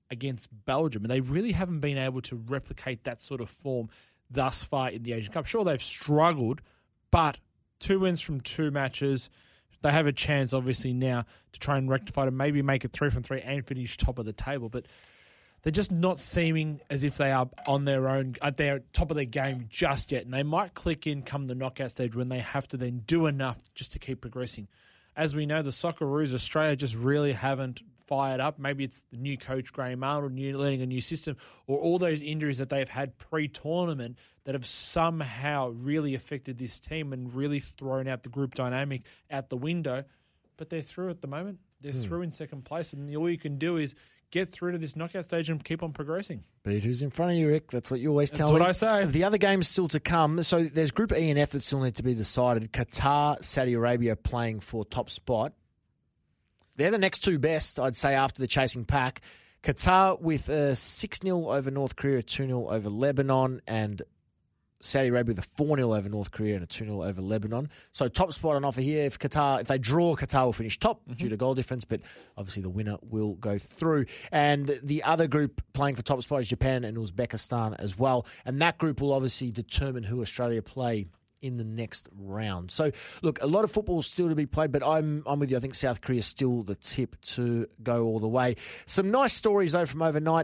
against Belgium, and they really haven't been able to replicate that sort of form thus far in the Asian Cup. Sure, they've struggled, but 2 wins from 2 matches. They have a chance, obviously, now to try and rectify it and maybe make it 3 from 3 and finish top of the table. But they're just not seeming as if they are on their own, at their top of their game just yet. And they might click in come the knockout stage when they have to then do enough just to keep progressing. As we know, the Socceroos Australia just really haven't fired up. Maybe it's the new coach, Graham Arnold, learning a new system, or all those injuries that they've had pre-tournament that have somehow really affected this team and really thrown out the group dynamic out the window. But they're through at the moment. They're through in second place, and all you can do is get through to this knockout stage and keep on progressing. Beat who's in front of you, Rick. That's what you always tell me. That's what I say. The other games still to come. So there's Group E and F that still need to be decided. Qatar, Saudi Arabia playing for top spot. They're the next 2 best, I'd say, after the chasing pack. Qatar with a 6-0 over North Korea, 2-0 over Lebanon, and Saudi Arabia with a 4-0 over North Korea and a 2-0 over Lebanon. So top spot on offer here. If they draw, Qatar will finish top due to goal difference, but obviously the winner will go through. And the other group playing for top spot is Japan and Uzbekistan as well. And that group will obviously determine who Australia play in the next round. So, look, a lot of football still to be played, but I'm with you. I think South Korea is still the tip to go all the way. Some nice stories, though, from overnight.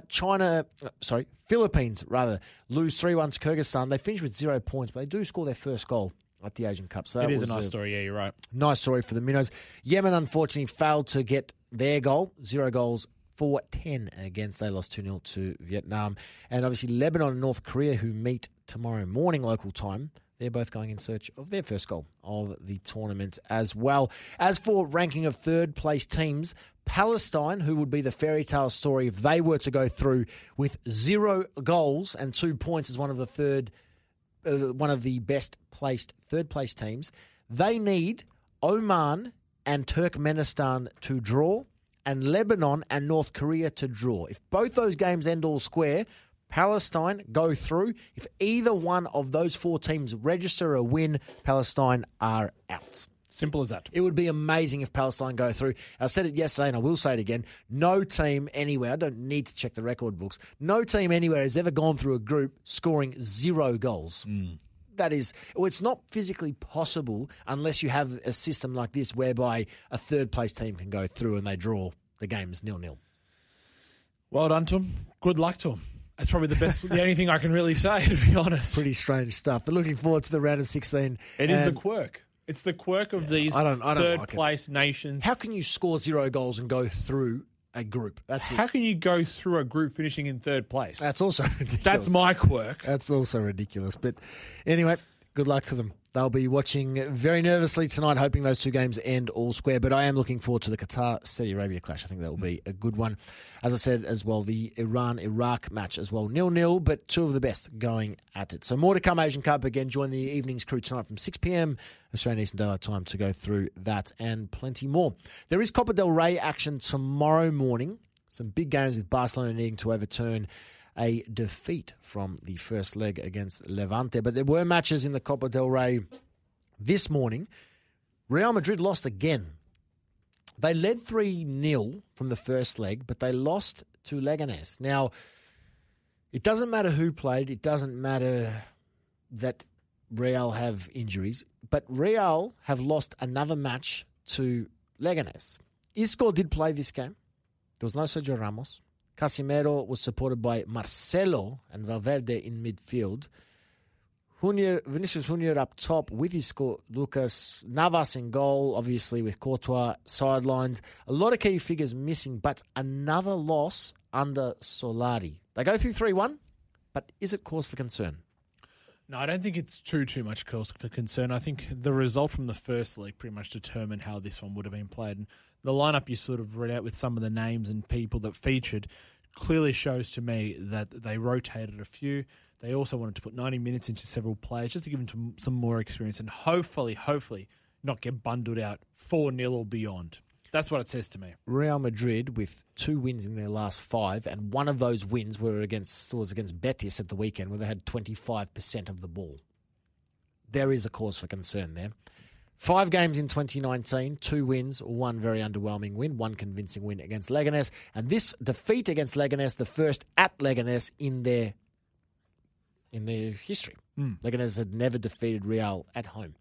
Philippines, lose 3-1 to Kyrgyzstan. They finish with 0 points, but they do score their first goal at the Asian Cup. So it is a nice story, yeah, you're right. Nice story for the Minnows. Yemen, unfortunately, failed to get their goal. 0 goals. 4-10 against. They lost 2-0 to Vietnam. And obviously Lebanon and North Korea, who meet tomorrow morning local time, they're both going in search of their first goal of the tournament as well. As for ranking of third-place teams, Palestine, who would be the fairy tale story if they were to go through with 0 goals and 2 points as one of the best-placed third-place teams, they need Oman and Turkmenistan to draw and Lebanon and North Korea to draw. If both those games end all square, Palestine go through. If either one of those 4 teams register a win, Palestine are out. Simple as that. It would be amazing if Palestine go through. I said it yesterday and I will say it again. No team anywhere, I don't need to check the record books, no team anywhere has ever gone through a group scoring 0 goals. That is, it's not physically possible unless you have a system like this whereby a third-place team can go through and they draw the games 0-0. Well done to them. Good luck to them. That's probably the only thing I can really say, to be honest. Pretty strange stuff. But looking forward to the round of 16. It is the quirk. It's the quirk of these third-place nations. How can you score 0 goals and go through a group? How can you go through a group finishing in third place? That's also ridiculous. That's my quirk. That's also ridiculous. But anyway, good luck to them. They'll be watching very nervously tonight, hoping those 2 games end all square. But I am looking forward to the Qatar-Saudi Arabia clash. I think that will be a good one. As I said as well, the Iran-Iraq match as well. 0-0, but 2 of the best going at it. So more to come, Asian Cup. Again, join the evening's crew tonight from 6 p.m. Australian Eastern Daylight Time to go through that and plenty more. There is Copa del Rey action tomorrow morning. Some big games with Barcelona needing to overturn a defeat from the first leg against Levante. But there were matches in the Copa del Rey this morning. Real Madrid lost again. They led 3-0 from the first leg, but they lost to Leganés. Now, it doesn't matter who played. It doesn't matter that Real have injuries. But Real have lost another match to Leganés. Isco did play this game. There was no Sergio Ramos. Casemiro was supported by Marcelo and Valverde in midfield. Vinicius Junior up top with Isco, Lucas Navas in goal, obviously with Courtois sidelined. A lot of key figures missing, but another loss under Solari. They go through 3-1, but is it cause for concern? No, I don't think it's too much cause for concern. I think the result from the first leg pretty much determined how this one would have been played. And the lineup you sort of read out with some of the names and people that featured clearly shows to me that they rotated a few. They also wanted to put 90 minutes into several players just to give them some more experience and hopefully not get bundled out 4-0 or beyond. That's what it says to me. Real Madrid with 2 wins in their last 5, and one of those wins was against Betis at the weekend where they had 25% of the ball. There is a cause for concern there. 5 games in 2019, 2 wins, 1 very underwhelming win, 1 convincing win against Leganés. And this defeat against Leganés, the first at Leganés in their history. Leganés had never defeated Real at home.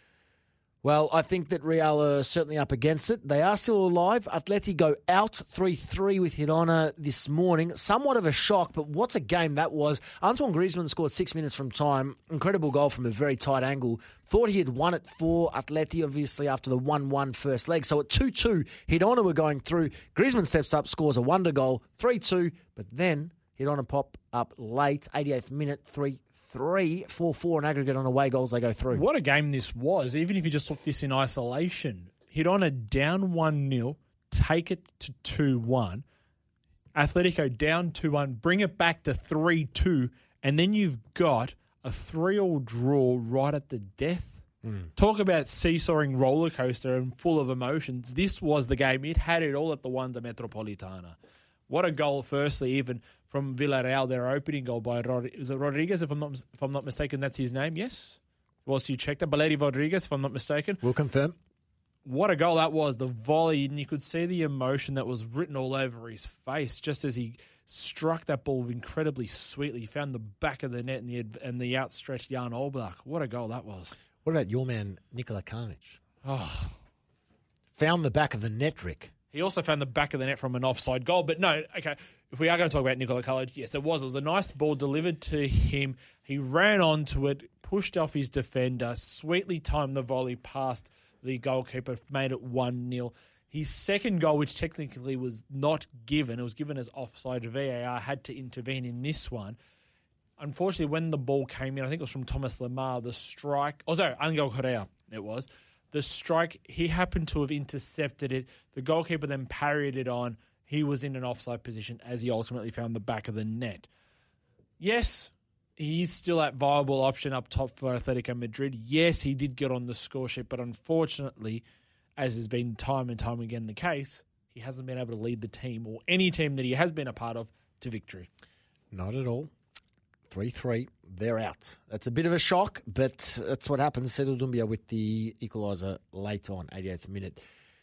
Well, I think that Real are certainly up against it. They are still alive. Atleti go out 3-3 with Girona this morning. Somewhat of a shock, but what's a game that was. Antoine Griezmann scored 6 minutes from time. Incredible goal from a very tight angle. Thought he had won it for Atleti, obviously, after the 1-1 first leg. So at 2-2, Girona were going through. Griezmann steps up, scores a wonder goal, 3-2. But then Girona pop up late, 88th minute, 3-3, 4-4 in aggregate on away goals, they go through. What a game this was, even if you just look this in isolation. Girona down 1-0, take it to 2-1. Atletico down 2-1, bring it back to 3-2, and then you've got a 3-3 draw right at the death. Talk about seesawing roller coaster and full of emotions. This was the game. It had it all at the Wanda Metropolitana. What a goal, firstly, even from Villarreal, their opening goal by Rodriguez, if I'm not mistaken, that's his name, yes? Whilst you checked that, Valeri Rodriguez, if I'm not mistaken. We'll confirm. What a goal that was, the volley, and you could see the emotion that was written all over his face just as he struck that ball incredibly sweetly. He found the back of the net and the outstretched Jan Oblak. What a goal that was. What about your man, Nikola Kalinic? Oh, Found the back of the net, Rick. he also found the back of the net from an offside goal. But no, okay, if we are going to talk about Nikola Kalinic, yes, it was a nice ball delivered to him. He ran onto it, pushed off his defender, sweetly timed the volley past the goalkeeper, made it 1-0. His second goal, which technically was not given, it was given as offside. VAR had to intervene in this one. Unfortunately, when the ball came in, I think it was from Thomas Lemar, the strike... Oh, sorry, Angel Correa it was. The strike, he happened to have intercepted it. The goalkeeper then parried it on. He was in an offside position as he ultimately found the back of the net. Yes, he's still that viable option up top for Atletico Madrid. Yes, he did get on the score sheet, but unfortunately, as has been time and time again the case, he hasn't been able to lead the team or any team that he has been a part of to victory. Not at all. 3-3, they're out. That's a bit of a shock, but that's what happens. Seydou Doumbia with the equaliser late on, 88th minute.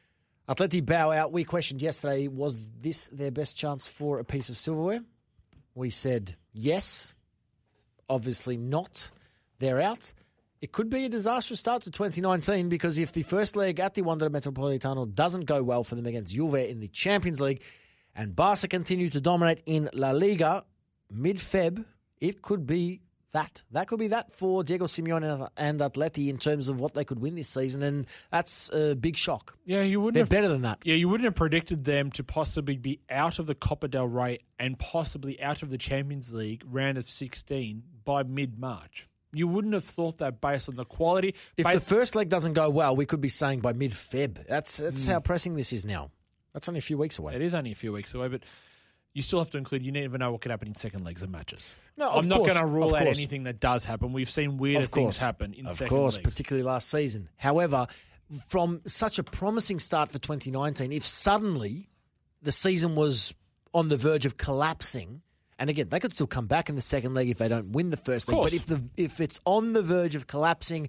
Atleti bow out. We questioned yesterday, was this their best chance for a piece of silverware? We said yes. Obviously not. They're out. It could be a disastrous start to 2019 because if the first leg at the Wanda Metropolitano doesn't go well for them against Juve in the Champions League and Barca continue to dominate in La Liga mid-Feb, it could be that. That could be that for Diego Simeone and Atleti in terms of what they could win this season, and that's a big shock. Yeah, you wouldn't. They're better than that. Yeah, you wouldn't have predicted them to possibly be out of the Copa del Rey and possibly out of the Champions League round of 16 by mid-March. You wouldn't have thought that based on the quality. If the first leg doesn't go well, we could be saying by mid-Feb. That's how pressing this is now. That's only a few weeks away. It is only a few weeks away, but you still have to include, you never know what could happen in second legs of matches. No, I'm not going to rule out anything that does happen. We've seen weirder things happen in second legs. Of course, particularly last season. However, from such a promising start for 2019, if suddenly the season was on the verge of collapsing, and again, they could still come back in the second leg if they don't win the first leg, but if it's on the verge of collapsing,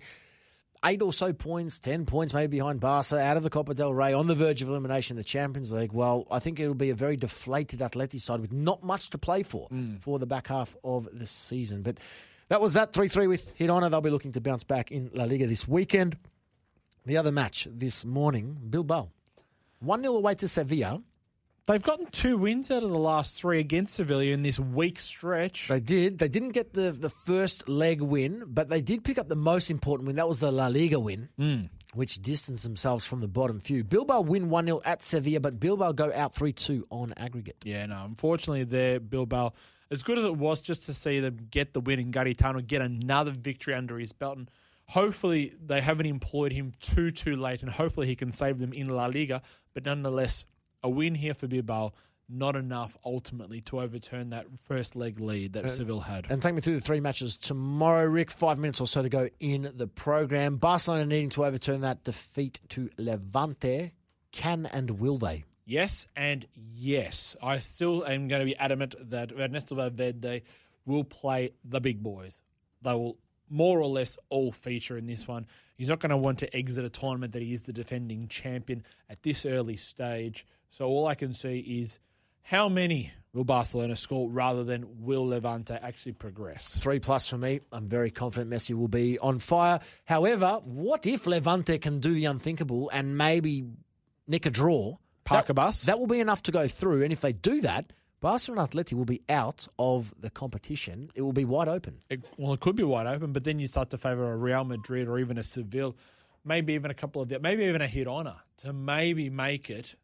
8 or so points, 10 points maybe behind Barca, out of the Copa del Rey, on the verge of elimination in the Champions League, well, I think it'll be a very deflated Atleti side with not much to play for the back half of the season. But that was that, 3-3 with Girona. They'll be looking to bounce back in La Liga this weekend. The other match this morning, Bilbao. 1-0 away to Sevilla. They've gotten 2 wins out of the last 3 against Sevilla in this weak stretch. They did. They didn't get the first leg win, but they did pick up the most important win. That was the La Liga win, which distanced themselves from the bottom few. Bilbao win 1-0 at Sevilla, but Bilbao go out 3-2 on aggregate. Yeah, no, unfortunately there, Bilbao, as good as it was just to see them get the win and Garitano get another victory under his belt, and hopefully they haven't employed him too late, and hopefully he can save them in La Liga, but nonetheless, a win here for Bilbao, not enough ultimately to overturn that first leg lead that Seville had. And take me through the 3 matches tomorrow, Rick. 5 minutes or so to go in the program. Barcelona needing to overturn that defeat to Levante. Can and will they? Yes and yes. I still am going to be adamant that Ernesto Valverde will play the big boys. They will more or less all feature in this one. He's not going to want to exit a tournament that he is the defending champion at this early stage. So all I can see is how many will Barcelona score rather than will Levante actually progress? 3+ for me. I'm very confident Messi will be on fire. However, what if Levante can do the unthinkable and maybe nick a draw? Park a bus? That will be enough to go through. And if they do that, Barcelona Atleti will be out of the competition. It will be wide open. It could be wide open, but then you start to favour a Real Madrid or even a Seville, maybe even a couple of them, maybe even a Girona to maybe make it,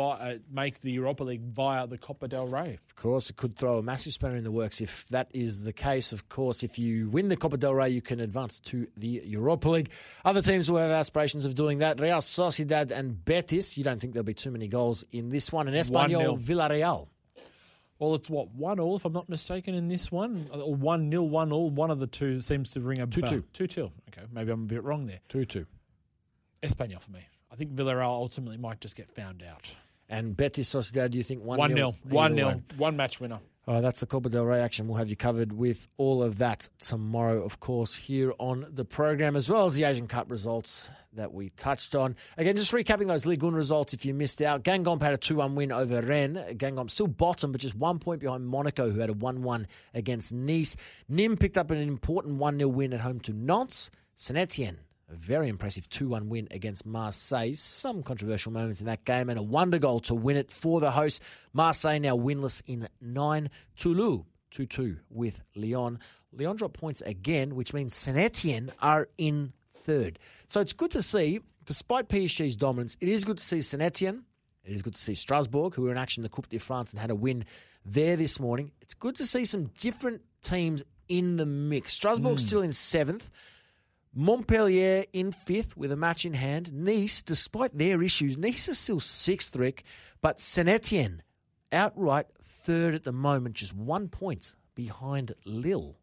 make the Europa League via the Copa del Rey. Of course, it could throw a massive spanner in the works if that is the case. Of course, if you win the Copa del Rey, you can advance to the Europa League. Other teams will have aspirations of doing that. Real Sociedad and Betis. You don't think there'll be too many goals in this one. And Espanyol, 1-0. Villarreal. Well, it's 1-1, if I'm not mistaken, in this one. Or 1-0, 1-1. One of the two seems to ring a bell. 2-2. 2-2. Okay, maybe I'm a bit wrong there. 2-2. Espanyol for me. I think Villarreal ultimately might just get found out. And Betis Sociedad, do you think 1-0? 1-0. 1-0. One match winner. That's the Copa del Rey action. We'll have you covered with all of that tomorrow, of course, here on the program, as well as the Asian Cup results that we touched on. Again, just recapping those Ligue 1 results if you missed out. Guingamp had a 2-1 win over Rennes. Guingamp still bottom, but just 1 point behind Monaco, who had a 1-1 against Nice. Nîmes picked up an important 1-0 win at home to Nantes. Saint-Etienne, a very impressive 2-1 win against Marseille. Some controversial moments in that game and a wonder goal to win it for the host. Marseille now winless in 9. Toulouse 2-2 with Lyon. Lyon dropped points again, which means Saint-Etienne are in third. So it's good to see, despite PSG's dominance, it is good to see Saint-Etienne. It is good to see Strasbourg, who were in action in the Coupe de France and had a win there this morning. It's good to see some different teams in the mix. Strasbourg still in 7th. Montpellier in 5th with a match in hand. Nice, despite their issues, Nice is still 6th, Rick. But Saint-Etienne, outright 3rd at the moment, just 1 point behind Lille.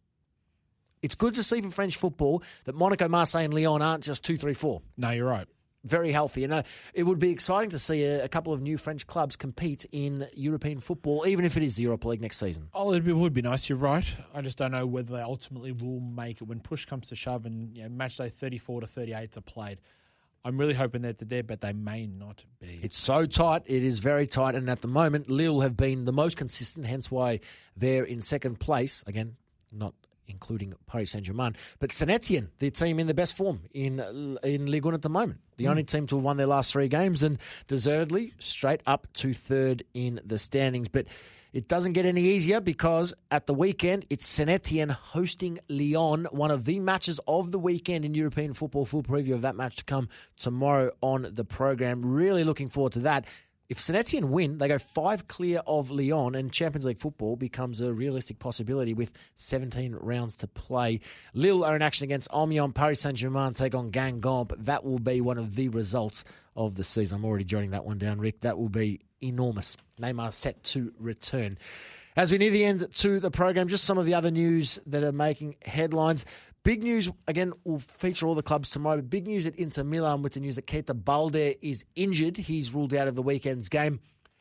It's good to see for French football that Monaco, Marseille and Lyon aren't just 2, 3, 4. No, you're right. Very healthy. And it would be exciting to see a couple of new French clubs compete in European football, even if it is the Europa League next season. Oh, it would be nice. You're right. I just don't know whether they ultimately will make it when push comes to shove and match day 34 to 38 are played. I'm really hoping that they're there, but they may not be. It's so tight. It is very tight. And at the moment, Lille have been the most consistent, hence why they're in second place. Again, not including Paris Saint-Germain. But Saint-Etienne, the team in the best form in Ligue 1 at the moment. The only team to have won their last 3 games and deservedly straight up to 3rd in the standings. But it doesn't get any easier because at the weekend, it's Saint-Etienne hosting Lyon, one of the matches of the weekend in European football. Full preview of that match to come tomorrow on the program. Really looking forward to that. If Saint-Etienne win, they go 5 clear of Lyon and Champions League football becomes a realistic possibility with 17 rounds to play. Lille are in action against Amiens. Paris Saint-Germain take on Guingamp. That will be one of the results of the season. I'm already jotting that one down, Rick. That will be enormous. Neymar set to return. As we near the end to the program, just some of the other news that are making headlines. Big news, again, will feature all the clubs tomorrow. But big news at Inter Milan with the news that Keita Balde is injured. He's ruled out of the weekend's game.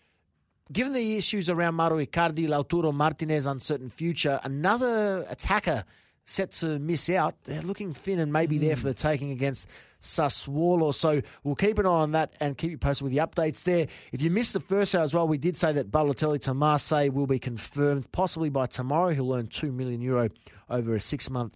Given the issues around Mauro Icardi, Lautaro Martinez, uncertain future, another attacker set to miss out. They're looking thin and maybe there for the taking against Sassuolo. So we'll keep an eye on that and keep you posted with the updates there. If you missed the first hour as well, we did say that Balotelli to Marseille will be confirmed possibly by tomorrow. He'll earn €2 million over a six-month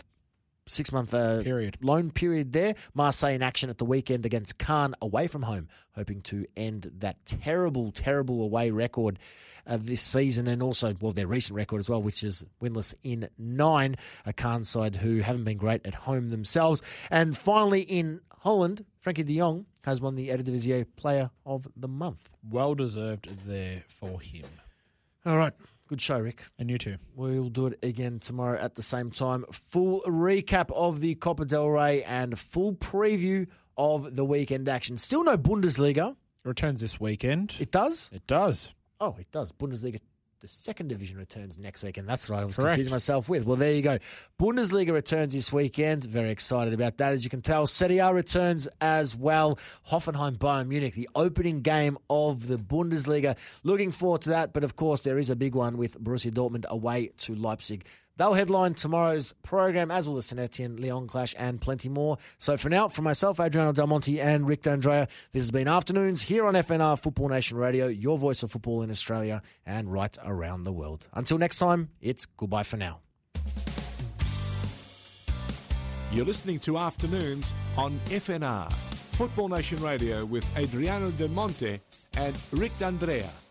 period. Loan period there. Marseille in action at the weekend against Cannes away from home, hoping to end that terrible, terrible away record this season and also, their recent record as well, which is winless in 9, a Cannes side who haven't been great at home themselves. And finally in Holland, Frenkie de Jong has won the Eredivisie Player of the Month. Well deserved there for him. All right. Good show, Rick. And you too. We'll do it again tomorrow at the same time. Full recap of the Copa del Rey and full preview of the weekend action. Still no Bundesliga. It returns this weekend. It does? It does. Oh, it does. Bundesliga, the second division returns next week, and that's what I was Correct. confusing myself with. Well, there you go. Bundesliga returns this weekend. Very excited about that. As you can tell, Serie A returns as well. Hoffenheim, Bayern Munich, the opening game of the Bundesliga. Looking forward to that, but of course there is a big one with Borussia Dortmund away to Leipzig. They'll headline tomorrow's program, as will the St Etienne, Lyon clash, and plenty more. So for now, from myself, Adriano Del Monte, and Rick D'Andrea, this has been Afternoons here on FNR Football Nation Radio, your voice of football in Australia and right around the world. Until next time, it's goodbye for now. You're listening to Afternoons on FNR, Football Nation Radio with Adriano Del Monte and Rick D'Andrea.